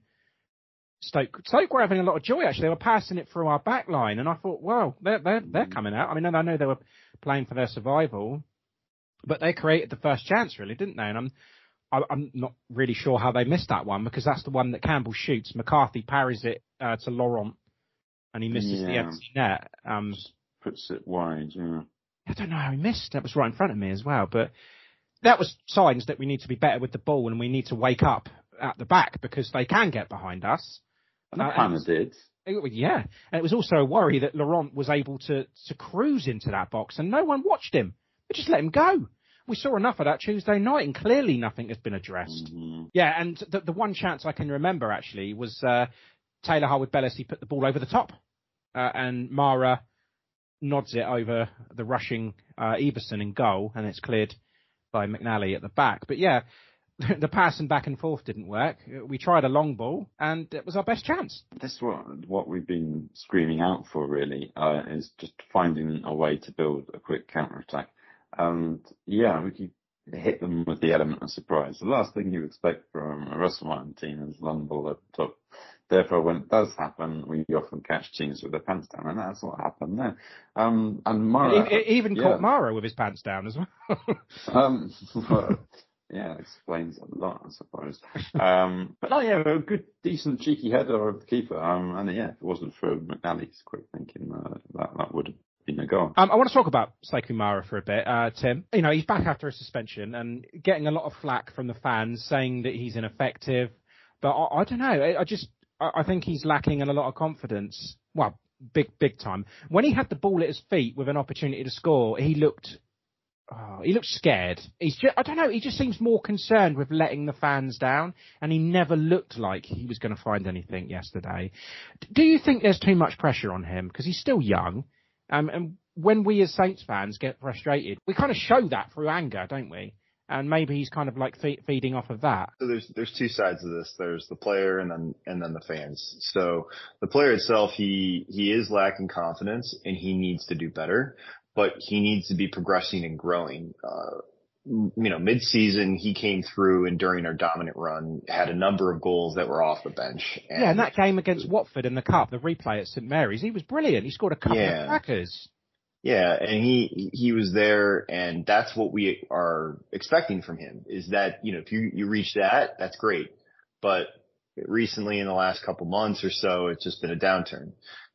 Stoke Stoke were having a lot of joy, actually. They were passing it through our back line, and I thought, well, they're, they're, they're coming out. I mean, I know they were playing for their survival, but they created the first chance, really, didn't they? And I'm, I'm not really sure how they missed that one, because that's the one that Campbell shoots. McCarthy parries it uh, to Laurent, and he misses yeah. the empty net. Um,
Just puts it wide, yeah.
I don't know how he missed. That was right in front of me as well, but that was signs that we need to be better with the ball, and we need to wake up at the back, because they can get behind us.
And they kind of did.
It, yeah. And it was also a worry that Laurent was able to, to cruise into that box, and no one watched him. They just let him go. We saw enough of that Tuesday night, and clearly nothing has been addressed. Mm-hmm. Yeah, and the, the one chance I can remember, actually, was uh, Taylor Harwood-Bellis. He put the ball over the top, uh, and Mara nods it over the rushing uh, Everson in goal, and it's cleared by McNally at the back. But yeah, the passing back and forth didn't work. We tried a long ball, and it was our best chance.
This is what, what we've been screaming out for, really, uh, is just finding a way to build a quick counter-attack. And yeah, we could hit them with the element of surprise. The last thing you expect from a Russell Martin team is long ball at the top. Therefore, when it does happen, we often catch teams with their pants down, and that's what happened there. Um, and Mara...
He, he even
yeah.
caught Mara with his pants down as well.
um, well, yeah, it explains a lot, I suppose. Um, but no, yeah, a good, decent, cheeky header of the keeper. Um, and yeah, if it wasn't for McNally's quick thinking, uh, that, that would have been a goal.
Um, I want to talk about Sekou Mara for a bit, uh, Tim. You know, he's back after a suspension and getting a lot of flack from the fans saying that he's ineffective. But I, I don't know. I, I just, I, I think he's lacking in a lot of confidence. Well, big, big time. When he had the ball at his feet with an opportunity to score, he looked... Oh, he looks scared. He's just, I don't know, he just seems more concerned with letting the fans down, and he never looked like he was going to find anything yesterday. Do you think there's too much pressure on him? Because he's still young, um, and when we as Saints fans get frustrated, we kind of show that through anger, don't we? And maybe he's kind of like fe- feeding off of that.
So there's there's two sides of this. There's the player and then and then the fans. So the player itself, he he is lacking confidence, and he needs to do better. But he needs to be progressing and growing. Uh, you know, mid-season, he came through and during our dominant run had a number of goals that were off the bench.
And yeah, and that game against Watford in the Cup, the replay at St Mary's, he was brilliant. He scored a couple
yeah.
of crackers.
Yeah, and he he was there, and that's what we are expecting from him, is that, you know, if you, you reach that, that's great. But recently, in the last couple months or so, it's just been a downturn.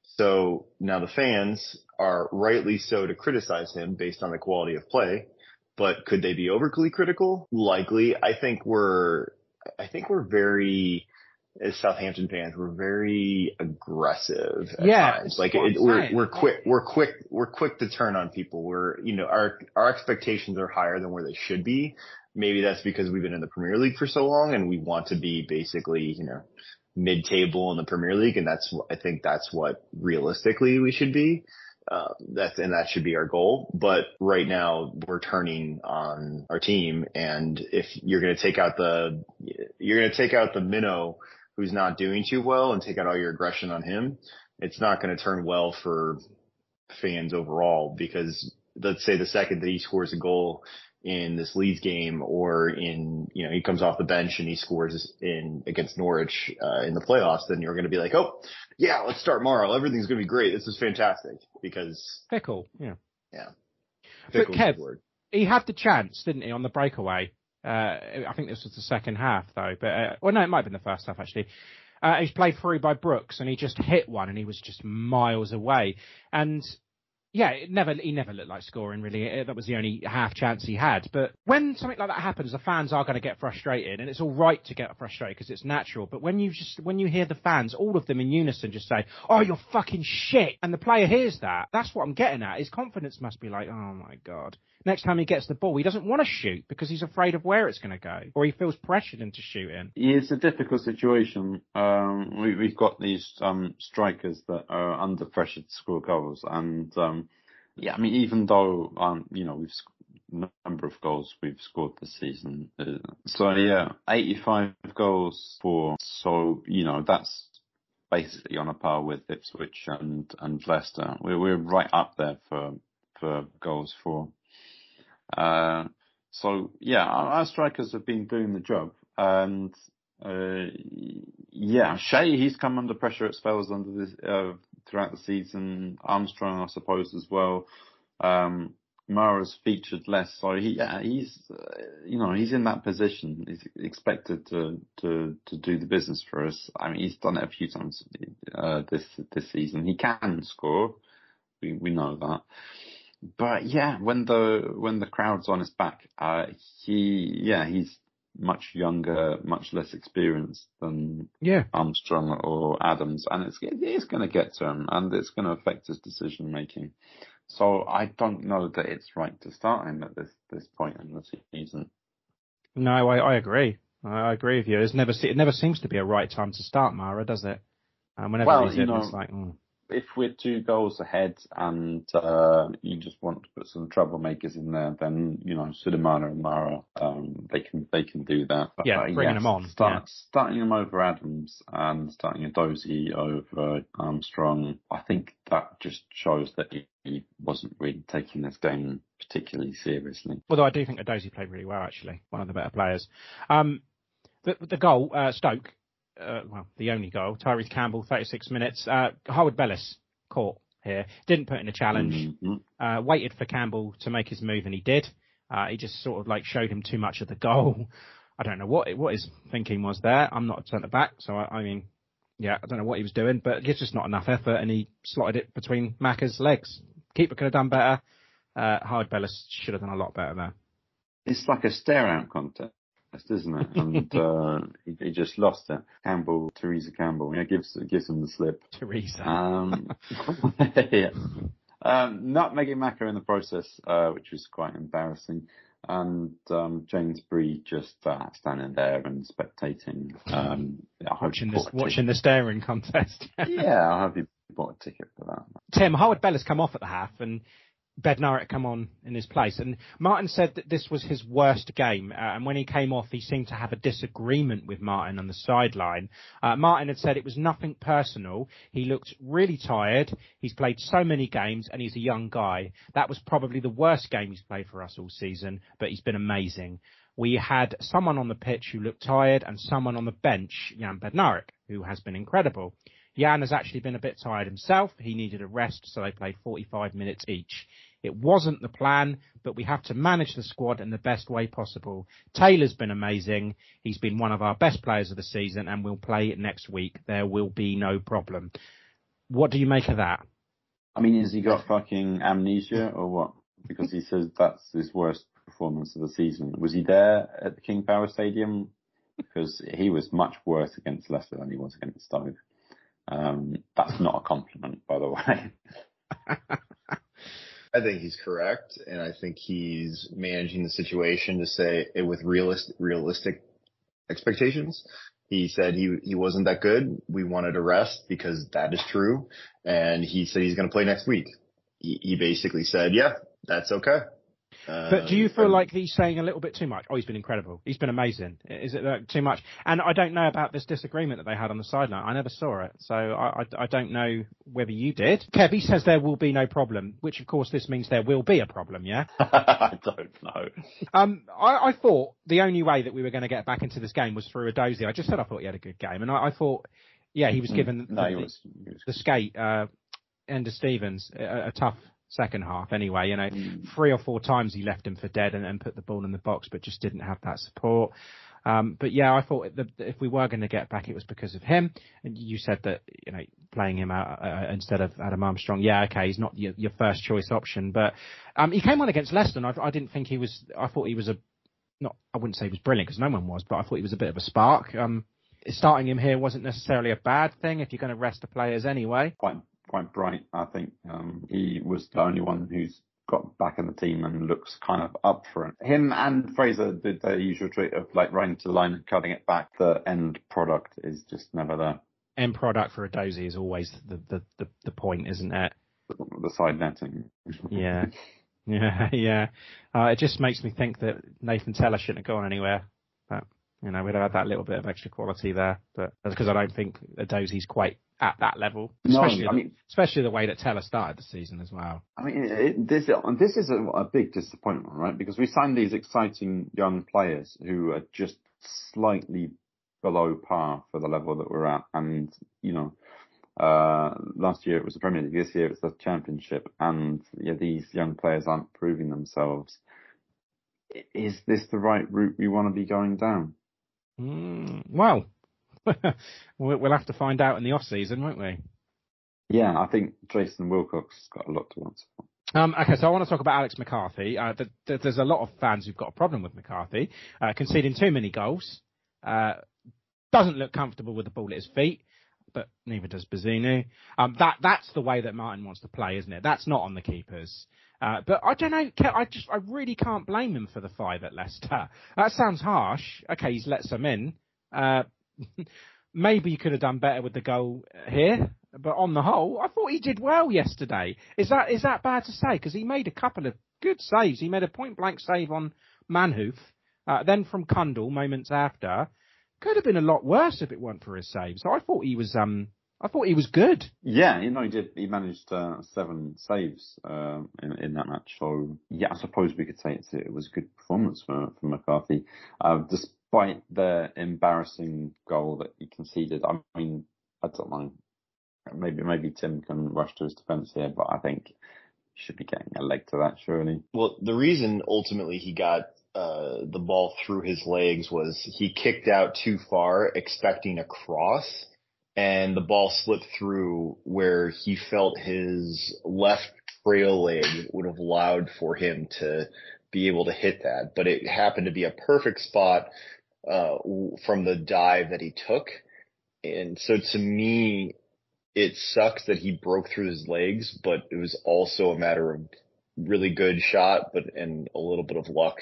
So now the fans are rightly so to criticize him based on the quality of play, but could they be overly critical? Likely. I think we're, I think we're very, as Southampton fans, we're very aggressive at
yeah,
times. Like it, we're, we're quick, we're quick, we're quick to turn on people. We're, you know, our, our expectations are higher than where they should be. Maybe that's because we've been in the Premier League for so long and we want to be basically, you know, mid-table in the Premier League, and that's I think that's what realistically we should be. Uh, that's and that should be our goal. But right now we're turning on our team, and if you're going to take out the you're going to take out the minnow who's not doing too well and take out all your aggression on him, it's not going to turn well for fans overall. Because let's say the second that he scores a goal in this Leeds game, or in, you know, he comes off the bench and he scores in against Norwich uh, in the playoffs, then you're going to be like, oh, yeah, let's start Morrow. Everything's going to be great. This is fantastic. Because
fickle, yeah,
yeah.
But Kev, he had the chance, didn't he, on the breakaway? Uh, I think this was the second half, though. But uh, well, no, it might have been the first half actually. Uh, he's played through by Brooks, and he just hit one, and he was just miles away. And yeah, it never, he never looked like scoring, really. That was the only half chance he had. But when something like that happens, the fans are going to get frustrated, and it's all right to get frustrated because it's natural. But when you just, when you hear the fans, all of them in unison just say, oh, you're fucking shit, and the player hears that, that's what I'm getting at. His confidence must be like, oh my God. Next time he gets the ball, he doesn't want to shoot because he's afraid of where it's going to go, or he feels pressured into shooting.
It's a difficult situation. Um, we, we've got these um, strikers that are under pressure to score goals, and um, yeah, I mean, even though um, you know, we've sc- number of goals we've scored this season, uh, so yeah, eighty-five goals for. So you know, that's basically on a par with Ipswich and and Leicester. We're we're right up there for for goals for. Uh, so yeah, our, our strikers have been doing the job. And uh, yeah, Shea, he's come under pressure at spells under this uh, throughout the season. Armstrong, I suppose, as well. Um, Mara's featured less, so he, yeah, he's, uh, you know, he's in that position. He's expected to, to, to do the business for us. I mean, he's done it a few times, uh, this, this season. He can score. We, we know that. But yeah, when the, when the crowd's on his back, uh, he, yeah, he's much younger, much less experienced than
yeah.
Armstrong or Adams. And it's, it's going to get to him and it's going to affect his decision making. So I don't know that it's right to start him at this, this point in the season.
No, I, I agree. I, I agree with you. It's never, it never seems to be a right time to start Mara, does it? Um, whenever
well,
he's
you
in,
know,
it's like, mm.
if we're two goals ahead and uh, you just want to put some troublemakers in there, then you know Sudamana and Mara, um, they can they can do that. But,
yeah,
uh,
bringing
yes,
them on,
start,
yeah.
starting them over Adams and starting Edozie over Armstrong. I think that just shows that he, he wasn't really taking this game particularly seriously.
Although I do think Edozie played really well, actually, one of the better players. Um, the the goal, uh, Stoke. Uh, well, the only goal, Tyrese Campbell, thirty-six minutes. Uh, Howard Bellis caught here. Didn't put in a challenge.
Mm-hmm.
Uh, waited for Campbell to make his move, and he did. Uh, he just sort of like showed him too much of the goal. I don't know what what his thinking was there. I'm not a centre back, so I, I mean, yeah, I don't know what he was doing, but it's just not enough effort, and he slotted it between Macca's legs. Keeper could have done better. Uh, Howard Bellis should have done a lot better there.
It's like a stare-out contest, isn't it? And uh, he, he just lost it. Campbell, Teresa Campbell, yeah, gives gives him the slip.
Teresa.
Um, yeah. Um, not Megan Macca in the process, uh, which was quite embarrassing. And um, James Bree just uh, standing there and spectating. Um, I
watching this, watching the staring contest.
Yeah, I hope you bought a ticket for that.
Tim, Howard Bellis come off at the half and Bednarik come on in his place. And Martin said that this was his worst game. Uh, and when he came off, he seemed to have a disagreement with Martin on the sideline. Uh, Martin had said it was nothing personal. He looked really tired. He's played so many games and he's a young guy. That was probably the worst game he's played for us all season, but he's been amazing. We had someone on the pitch who looked tired and someone on the bench, Jan Bednarik, who has been incredible. Jan has actually been a bit tired himself. He needed a rest, so they played forty-five minutes each. It wasn't the plan, but we have to manage the squad in the best way possible. Taylor's been amazing. He's been one of our best players of the season and will play next week. There will be no problem. What do you make of that?
I mean, has he got fucking amnesia or what? Because he says that's his worst performance of the season. Was he there at the King Power Stadium? Because he was much worse against Leicester than he was against Stoke. Um, that's not a compliment, by the way.
I think he's correct, and I think he's managing the situation to say it with realist, realistic expectations. He said he he wasn't that good. We wanted a rest because that is true, and he said he's going to play next week. He, he basically said, "Yeah, that's okay."
But do you feel like he's saying a little bit too much? Oh, he's been incredible. He's been amazing. Is it uh, too much? And I don't know about this disagreement that they had on the sideline. I never saw it. So I, I, I don't know whether you did. Kevy says there will be no problem, which of course this means there will be a problem, yeah?
I don't know.
Um, I, I thought the only way that we were going to get back into this game was through Edozie. I just said I thought he had a good game. And I, I thought, yeah, he was given
no,
the,
he was, he was
the skate, uh, Ender Stevens, a, a tough second half anyway. You know,
mm.
three or four times he left him for dead and, and put the ball in the box, but just didn't have that support. Um, but yeah, I thought that if we were going to get back, it was because of him. And you said that, you know, playing him out uh, instead of Adam Armstrong. Yeah, okay, he's not your, your first choice option, but um, he came on against Leicester. And I, I didn't think he was. I thought he was a not. I wouldn't say he was brilliant because no one was, but I thought he was a bit of a spark. Um, starting him here wasn't necessarily a bad thing if you're going to rest the players anyway.
Quite. Quite bright, I think. Um, he was the only one who's got back in the team and looks kind of up for it. Him and Fraser did their usual trick of like running to the line and cutting it back. The end product is just never there.
End product for Edozie is always the, the, the, the point, isn't it?
The, the side netting.
Yeah. Yeah, yeah. Uh, it just makes me think that Nathan Tella shouldn't have gone anywhere. But, you know, we'd have had that little bit of extra quality there. But that's because I don't think Edozie's quite at that level, especially,
no, I mean,
the, especially the way that Teller started the season as well.
I mean, it, this this is a, a big disappointment, right? Because we signed these exciting young players who are just slightly below par for the level that we're at. And, you know, uh, last year it was the Premier League, this year it's the Championship, and yeah, these young players aren't proving themselves. Is this the right route we want to be going down?
Mm, well, we'll have to find out in the off-season, won't we?
Yeah, I think Jason Wilcox has got a lot to answer for.
Um, okay, so I want to talk about Alex McCarthy. Uh, th- th- there's a lot of fans who've got a problem with McCarthy, uh, conceding too many goals. Uh, doesn't look comfortable with the ball at his feet, but neither does Bazunu. Um, that that's the way that Martin wants to play, isn't it? That's not on the keepers. Uh, but I don't know. I just I really can't blame him for the five at Leicester. That sounds harsh. Okay, he's let some in. Uh, maybe he could have done better with the goal here. But on the whole, I thought he did well yesterday. Is that is that bad to say? Because he made a couple of good saves. He made a point-blank save on Manhoof. Uh, then from Kundal, moments after. Could have been a lot worse if it weren't for his save. So I thought he was um I thought he was good.
Yeah, you know, he did. He managed uh, seven saves uh, in, in that match. So yeah, I suppose we could say it's, it was a good performance for, for McCarthy, uh, despite the embarrassing goal that he conceded. I mean, I don't know. Maybe maybe Tim can rush to his defence here, but I think he should be getting a leg to that, surely.
Well, the reason ultimately he got uh, the ball through his legs was he kicked out too far, expecting a cross, and the ball slipped through where he felt his left trail leg would have allowed for him to be able to hit that. But it happened to be a perfect spot uh, from the dive that he took. And so to me, it sucks that he broke through his legs, but it was also a matter of really good shot, but and a little bit of luck.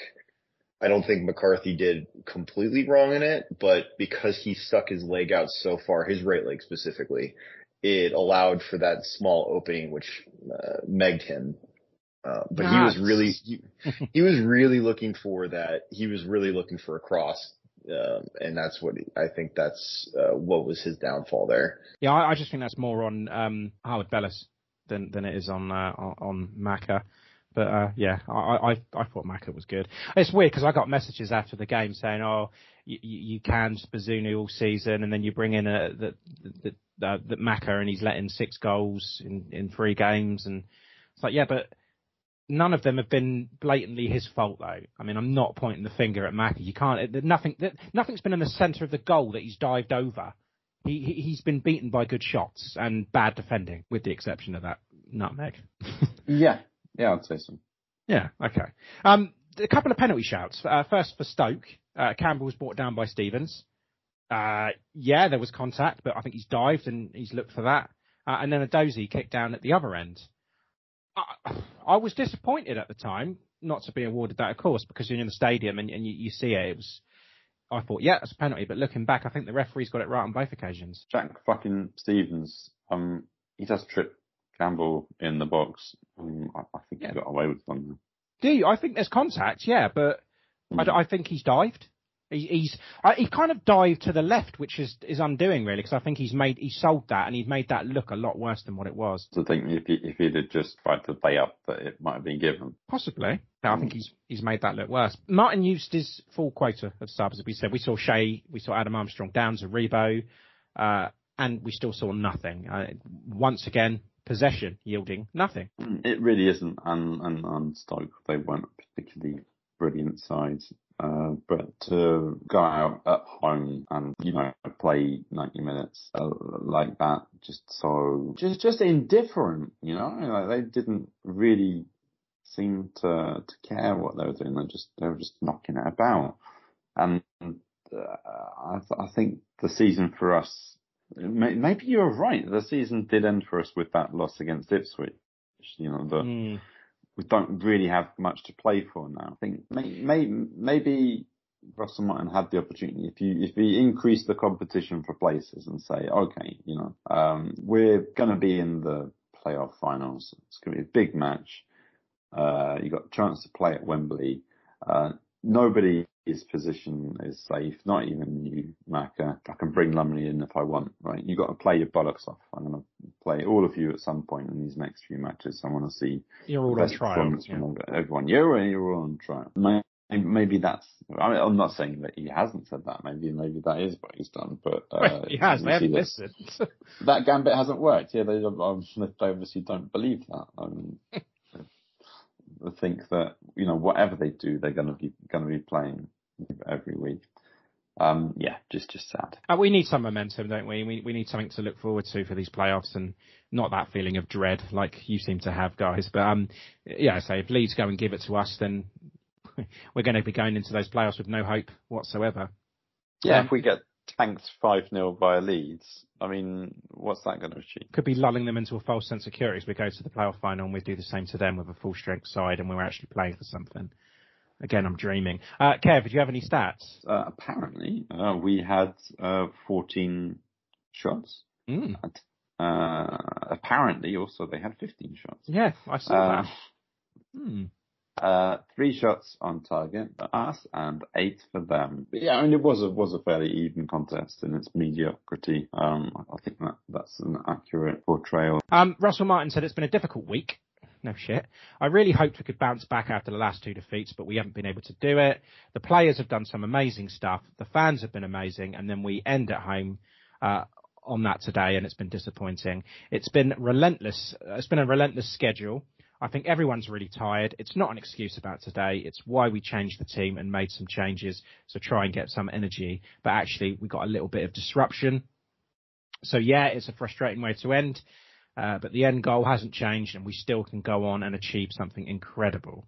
I don't think McCarthy did completely wrong in it, but because he stuck his leg out so far, his right leg specifically, it allowed for that small opening, which uh, megged him. Uh, but he was really, he, he was really looking for that. He was really looking for a cross. Um, and that's what he, I think that's uh, what was his downfall there.
Yeah, I, I just think that's more on um, Howard Bellis than than it is on uh, on, on Maka. But uh, yeah, I, I I thought Maka was good. It's weird because I got messages after the game saying, "Oh, you, you canned Bazunu all season, and then you bring in a the the, the, the Maka, and he's letting six goals in, in three games." And it's like, yeah, but none of them have been blatantly his fault, though. I mean, I'm not pointing the finger at Maka. You can't. Nothing. Nothing's been in the centre of the goal that he's dived over. He, he he's been beaten by good shots and bad defending, with the exception of that nutmeg.
yeah. Yeah, I'd say so.
Yeah, okay. Um, a couple of penalty shouts. Uh, first for Stoke. Uh, Campbell was brought down by Stevens. Uh, yeah, there was contact, but I think he's dived and he's looked for that. Uh, and then a Dozy kicked down at the other end. I, I was disappointed at the time not to be awarded that, of course, because you're in the stadium and, and you, you see it. It was. I thought, yeah, it's a penalty. But looking back, I think the referee's got it right on both occasions.
Jack fucking Stevens, um, he does trip Campbell in the box. Um, I, I think yeah. he got away with one.
Do you? I think there's contact, yeah, but mm. I, I think he's dived. He, he's I, he kind of dived to the left, which is, is undoing really, because I think he's made he sold that and he's made that look a lot worse than what it was.
So I think if he if he'd have just tried to lay up, that it might have been given.
Possibly. No, I think he's he's made that look worse. Martin used his full quota of subs, as we said. We saw Shea, we saw Adam Armstrong, Downs, Aribo, uh, and we still saw nothing. Uh, once again, possession yielding nothing.
It really isn't, and and, and Stoke, they weren't particularly brilliant sides. Uh, but to go out at home and, you know, play ninety minutes uh, like that, just so, just, just indifferent, you know, like they didn't really seem to, to care what they were doing. They just, they were just knocking it about. And, uh, I, th- I think the season for us, may- maybe you're right. The season did end for us with that loss against Ipswich, you know, the, mm. we don't really have much to play for now. I think maybe, maybe Russell Martin had the opportunity. If you if you increase the competition for places and say, okay, you know, um, we're going to be in the playoff finals. It's going to be a big match. Uh, you got a chance to play at Wembley. Uh, nobody. His position is safe, not even you, Maka. I can bring Lumley in if I want, right? You've got to play your bollocks off. I'm going to play all of you at some point in these next few matches. I want to see
you're all on trial.
Yeah. Everyone, you're, you're all on trial. maybe that's. I mean, I'm not saying that he hasn't said that. Maybe maybe that is what he's done. But uh,
well, he has. They haven't listened.
That gambit hasn't worked. Yeah, they, they obviously don't believe that. I mean, I think that you know whatever they do, they're going to be going to be playing every week. Um, yeah, just just sad.
Uh, we need some momentum, don't we? We we need something to look forward to for these playoffs, and not that feeling of dread like you seem to have, guys. But um, yeah, so if Leeds go and give it to us, then we're going to be going into those playoffs with no hope whatsoever.
Yeah,
um,
if we get tanked five nil by Leeds, I mean, what's that going to achieve?
Could be lulling them into a false sense of security as we go to the playoff final, and we do the same to them with a full strength side, and we're actually playing for something. Again, I'm dreaming. Uh, Kev, do you have any stats?
Uh, apparently, uh, we had uh, fourteen shots.
Mm.
Uh, apparently, also, they had fifteen shots.
Yeah, I saw
uh,
that. Hmm.
Uh, three shots on target for us and eight for them. But yeah, I mean, it was a was a fairly even contest in its mediocrity. Um, I think that that's an accurate portrayal.
Um, Russell Martin said it's been a difficult week. No shit. I really hoped we could bounce back after the last two defeats, but we haven't been able to do it. The players have done some amazing stuff. The fans have been amazing. And then we end at home uh, on that today, and it's been disappointing. It's been relentless. It's been a relentless schedule. I think everyone's really tired. It's not an excuse about today. It's why we changed the team and made some changes to try and get some energy. But actually, we got a little bit of disruption. So, yeah, it's a frustrating way to end. Uh, but the end goal hasn't changed, and we still can go on and achieve something incredible.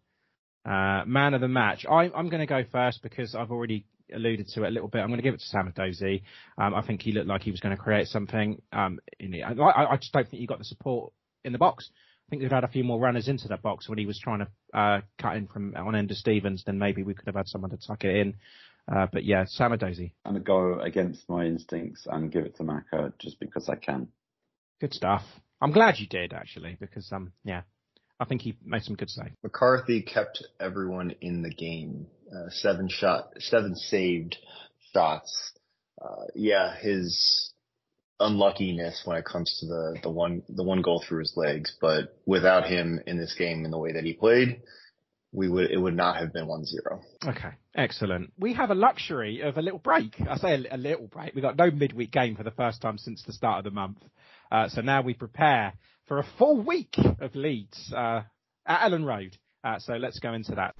Uh, man of the match. I, I'm going to go first because I've already alluded to it a little bit. I'm going to give it to Samadozi. Um, I think he looked like he was going to create something. Um, in the, I, I just don't think he got the support in the box. I think we've had a few more runners into that box when he was trying to uh, cut in from on end of Stevens. Then maybe we could have had someone to tuck it in. Uh, but yeah, Samadozi.
I'm going to go against my instincts and give it to Maka just because I can.
Good stuff. I'm glad you did, actually, because, um, yeah, I think he made some good saves.
McCarthy kept everyone in the game. Uh, seven shot, seven saved shots. Uh, yeah, his unluckiness when it comes to the, the one, the one goal through his legs, but without him in this game in the way that he played, we would, it would not have been one zero.
Okay. Excellent. We have a luxury of a little break. I say a, a little break. We got no midweek game for the first time since the start of the month. Uh, so now we prepare for a full week of Leeds uh, at Ellen Road. Uh, so let's go into that.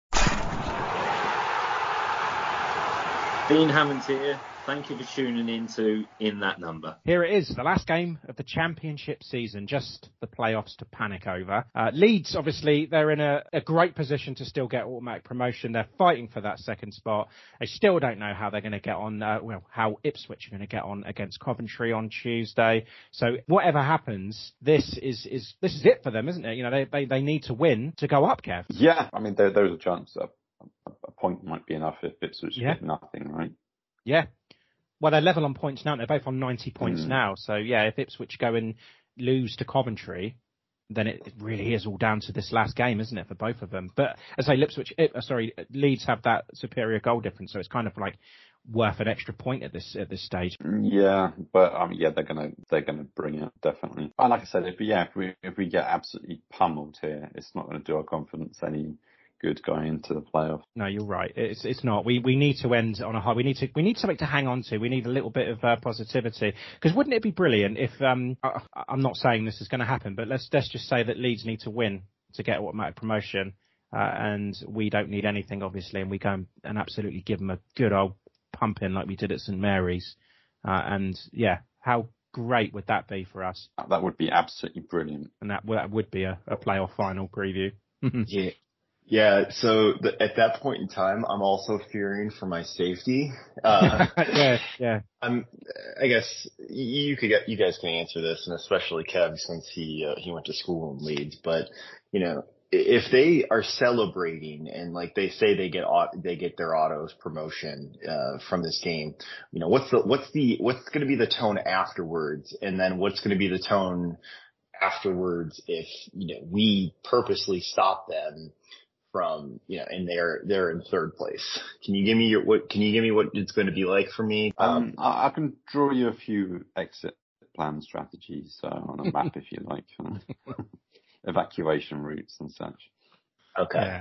Dean Hammond here. Thank you for tuning in to In That Number.
Here it is, the last game of the championship season, just the playoffs to panic over. Uh, Leeds, obviously, they're in a, a great position to still get automatic promotion. They're fighting for that second spot. They still don't know how they're going to get on, uh, well, how Ipswich are going to get on against Coventry on Tuesday. So whatever happens, this is, is this is it for them, isn't it? You know, they they, they need to win to go up, Kev.
Yeah, I mean, there, there's a chance that a, a point might be enough if Ipswich
yeah.
get nothing, right?
Yeah. Well, they're level on points now. They're both on ninety points
mm.
now. So, yeah, if Ipswich go and lose to Coventry, then it really is all down to this last game, isn't it, for both of them? But as I say, Ipswich, uh, sorry, Leeds have that superior goal difference, so it's kind of like worth an extra point at this at this stage.
Yeah, but um, yeah, they're gonna they're gonna bring it definitely. And like I said, if yeah, if we if we get absolutely pummeled here, it's not going to do our confidence any good going into the playoff.
No, you're right. It's it's not. We we need to end on a high. We need to we need something to hang on to. We need a little bit of uh, positivity. Because wouldn't it be brilliant if um I, I'm not saying this is going to happen, but let's let's just say that Leeds need to win to get automatic promotion, uh, and we don't need anything obviously, and we go and, and absolutely give them a good old pump in like we did at St Mary's, uh, and yeah, how great would that be for us?
That would be absolutely brilliant,
and that that would be a, a playoff final preview.
yeah. Yeah, so the, at that point in time, I'm also fearing for my safety. Uh,
yeah, yeah.
I'm, I guess you could get, you guys can answer this, and especially Kev since he uh, he went to school in Leeds. But you know, if they are celebrating and like they say they get they get their autos promotion uh, from this game, you know, what's the what's the what's going to be the tone afterwards, and then what's going to be the tone afterwards if you know we purposely stop them from, you know, and they're, they're in third place. Can you give me your, what, can you give me what it's going to be like for me?
Um, um I, I can draw you a few exit plan strategies uh, on a map if you like. Evacuation routes and such.
Okay. Yeah.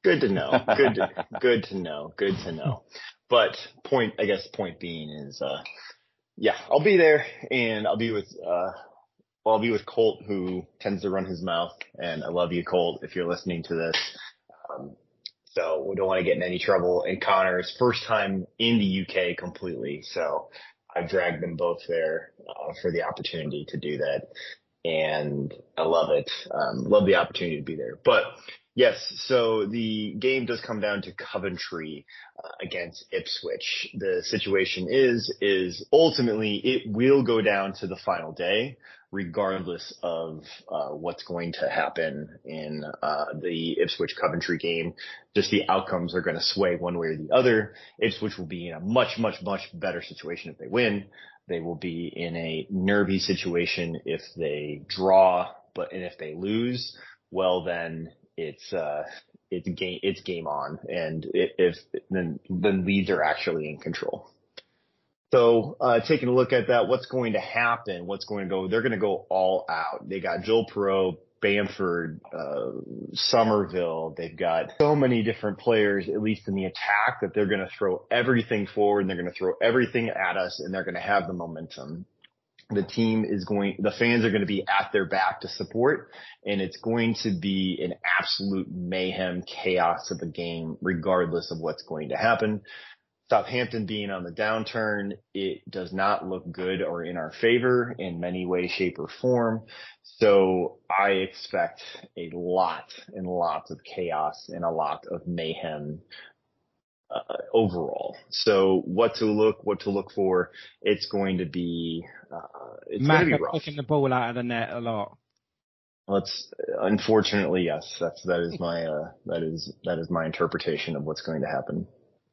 Good to know. Good, to, good to know. Good to know. But point, I guess, point being is, uh, yeah, I'll be there, and I'll be with, uh, well, I'll be with Colt, who tends to run his mouth, and I love you, Colt, if you're listening to this. Um, so we don't want to get in any trouble. And Connor's first time in the U K completely, so I've dragged them both there uh, for the opportunity to do that, and I love it. Um, love the opportunity to be there, but. Yes, so the game does come down to Coventry uh, against Ipswich. The situation is, is ultimately it will go down to the final day, regardless of uh, what's going to happen in uh, the Ipswich-Coventry game. Just the outcomes are going to sway one way or the other. Ipswich will be in a much, much, much better situation if they win. They will be in a nervy situation if they draw, but and if they lose, well then it's uh it's game it's game on, and if then then Leeds are actually in control. So uh taking a look at that, what's going to happen? What's going to go? They're going to go all out. They got Joel Perreault, Bamford, uh, Somerville. They've got so many different players, at least in the attack, that they're going to throw everything forward, and they're going to throw everything at us, and they're going to have the momentum. The team is going, the fans are going to be at their back to support, and it's going to be an absolute mayhem, chaos of a game, regardless of what's going to happen. Southampton being on the downturn, it does not look good or in our favor in many way, shape, or form. So I expect a lot and lots of chaos and a lot of mayhem Uh, overall. So what to look, what to look for? It's going to be, uh, it's going to be rough.
Picking the ball out of the net a lot.
Well, it's unfortunately, yes. That's that is my uh, that is that is my interpretation of what's going to happen.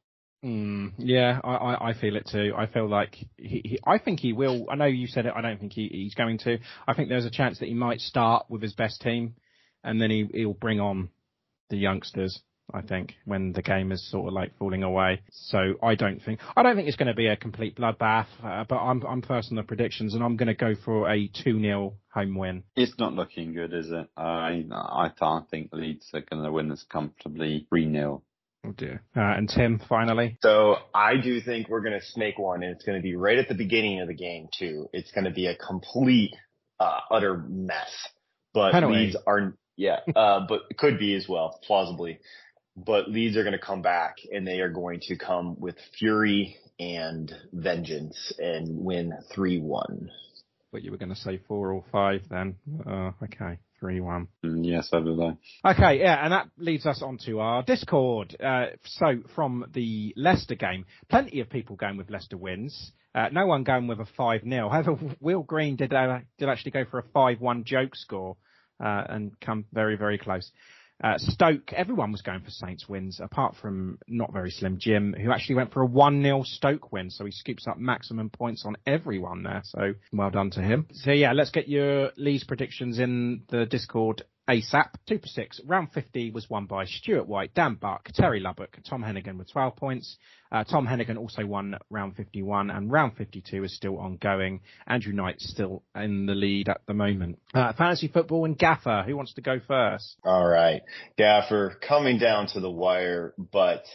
Mm, yeah, I, I, I feel it too. I feel like he, he, I think he will. I know you said it. I don't think he, he's going to. I think there's a chance that he might start with his best team, and then he, he'll bring on the youngsters. I think when the game is sort of like falling away. So I don't think I don't think it's going to be a complete bloodbath. Uh, but I'm I'm first on the predictions, and I'm going to go for a two nil home win.
It's not looking good, is it? I I can't think Leeds are going to win this comfortably three nil.
Oh dear. Uh, and Tim, finally.
So I do think we're going to snake one, and it's going to be right at the beginning of the game too. It's going to be a complete uh, utter mess. But
Penalty.
Leeds are yeah, uh, but it could be as well, plausibly. But Leeds are going to come back, and they are going to come with fury and vengeance and win three one.
But you were going to say four or five then. Uh, okay, three one.
Mm, yes, so did I.
Okay, yeah, and that leads us on to our Discord. Uh, so from the Leicester game, plenty of people going with Leicester wins. Uh, no one going with a five nil. However, Will Green did, uh, did actually go for a five one joke score uh, and come very, very close. Uh, Stoke, everyone was going for Saints wins, apart from not very slim Jim, who actually went for a one nil Stoke win. So he scoops up maximum points on everyone there. So well done to him. So yeah, let's get your Leeds predictions in the Discord ASAP. Super six, round fifty was won by Stuart White, Dan Buck, Terry Lubbock, Tom Hennigan with twelve points. Uh, Tom Hennigan also won round fifty-one, and round fifty-two is still ongoing. Andrew Knight still in the lead at the moment. Uh, fantasy football and Gaffer, who wants to go first?
All right, Gaffer, coming down to the wire, but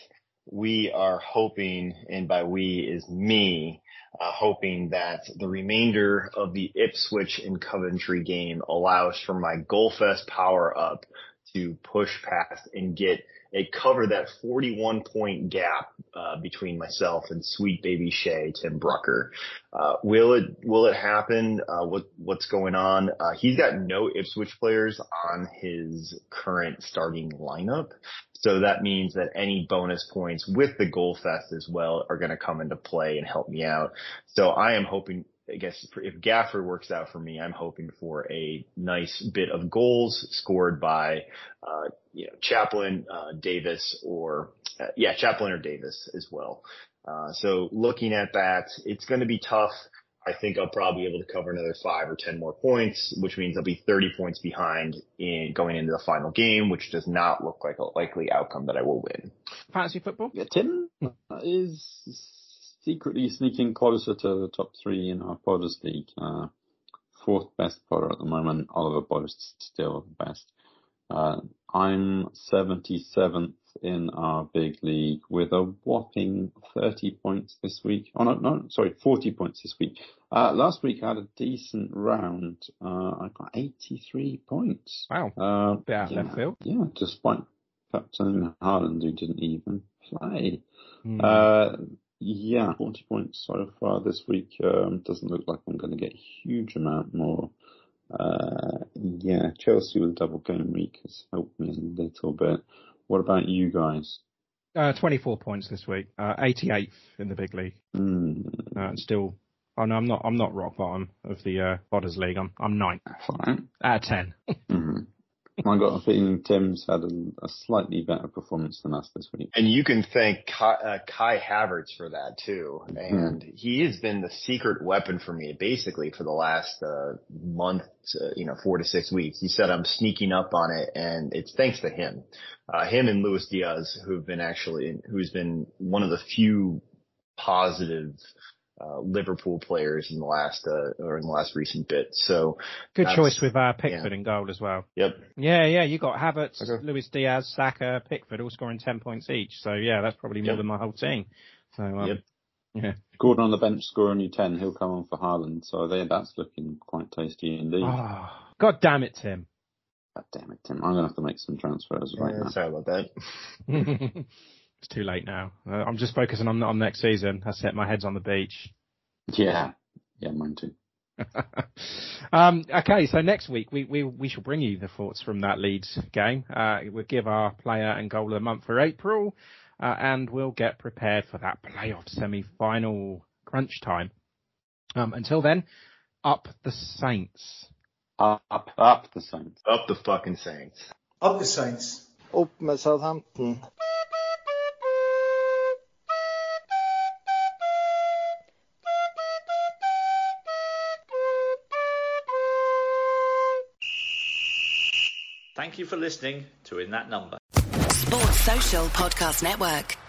we are hoping, and by we is me, Uh, hoping that the remainder of the Ipswich and Coventry game allows for my Goalfest power up to push past and get a cover that forty-one point gap uh, between myself and sweet baby Shay, Tim Brucker. Uh, will it will it happen? Uh, what what's going on? Uh, he's got no Ipswich players on his current starting lineup. So that means that any bonus points with the Goalfest as well are going to come into play and help me out. So I am hoping, I guess, if Gaffer works out for me, I'm hoping for a nice bit of goals scored by, uh, you know, Chaplin, uh, Davis, or, uh, yeah, Chaplin or Davis as well. Uh, so looking at that, it's going to be tough. I think I'll probably be able to cover another five or ten more points, which means I'll be thirty points behind in going into the final game, which does not look like a likely outcome that I will win.
Fantasy football?
Yeah, Tim is secretly sneaking closer to the top three in our Potters League. Uh, fourth best Potter at the moment. Oliver Boyce still the best. Uh, I'm seventy-seventh in our big league with a whopping thirty points this week. Oh no, no, sorry, forty points this week. Uh, last week I had a decent round. Uh, I got eighty-three points.
Wow.
Uh,
Bit out
yeah,
left field.
Yeah, despite captaining Haaland, who didn't even play.
Mm.
Uh, yeah, forty points so far this week. Um, doesn't look like I'm going to get a huge amount more. Uh, yeah, Chelsea with a double game week has helped me a little bit. What about you guys?
Uh, twenty-four points this week. Uh, eighty-eighth in the big league.
Mm.
Uh, and still, oh no, I'm not. I'm not rock bottom of the uh, Podders League. I'm I'm ninth.
Fine.
Out of ten.
Mm-hmm. I got a feeling Tim's had a, a slightly better performance than us this week.
And you can thank Kai, uh, Kai Havertz for that too. And mm. he has been the secret weapon for me basically for the last uh, month, uh, you know, four to six weeks. He said I'm sneaking up on it, and it's thanks to him. Uh, him and Luis Diaz, who've been actually, who's been one of the few positive Uh, Liverpool players in the last uh, or in the last recent bit. So
good choice with uh, Pickford
yeah.
in goal as well.
Yep.
Yeah, yeah. You got Havertz,
okay.
Luis Diaz, Saka, Pickford, all scoring ten points each. So yeah, that's probably more
yep.
than my whole team. So um,
yep.
yeah.
Gordon on the bench scoring you ten. He'll come on for Haaland. So there, that's looking quite tasty indeed.
Oh, God damn it, Tim.
God damn it, Tim. I'm gonna have to make some transfers
yeah,
right now.
Sorry about that.
It's too late now. Uh, I'm just focusing on on next season. I set my head's on the beach.
Yeah, yeah, mine too.
um, okay, so next week we, we we shall bring you the thoughts from that Leeds game. Uh, we'll give our player and goal of the month for April, uh, and we'll get prepared for that playoff semi-final crunch time. Um, until then, up the Saints.
Up, up, up the Saints.
Up the fucking Saints.
Up the Saints.
Up med Southampton.
Thank you for listening to In That Number.
Sports Social Podcast Network.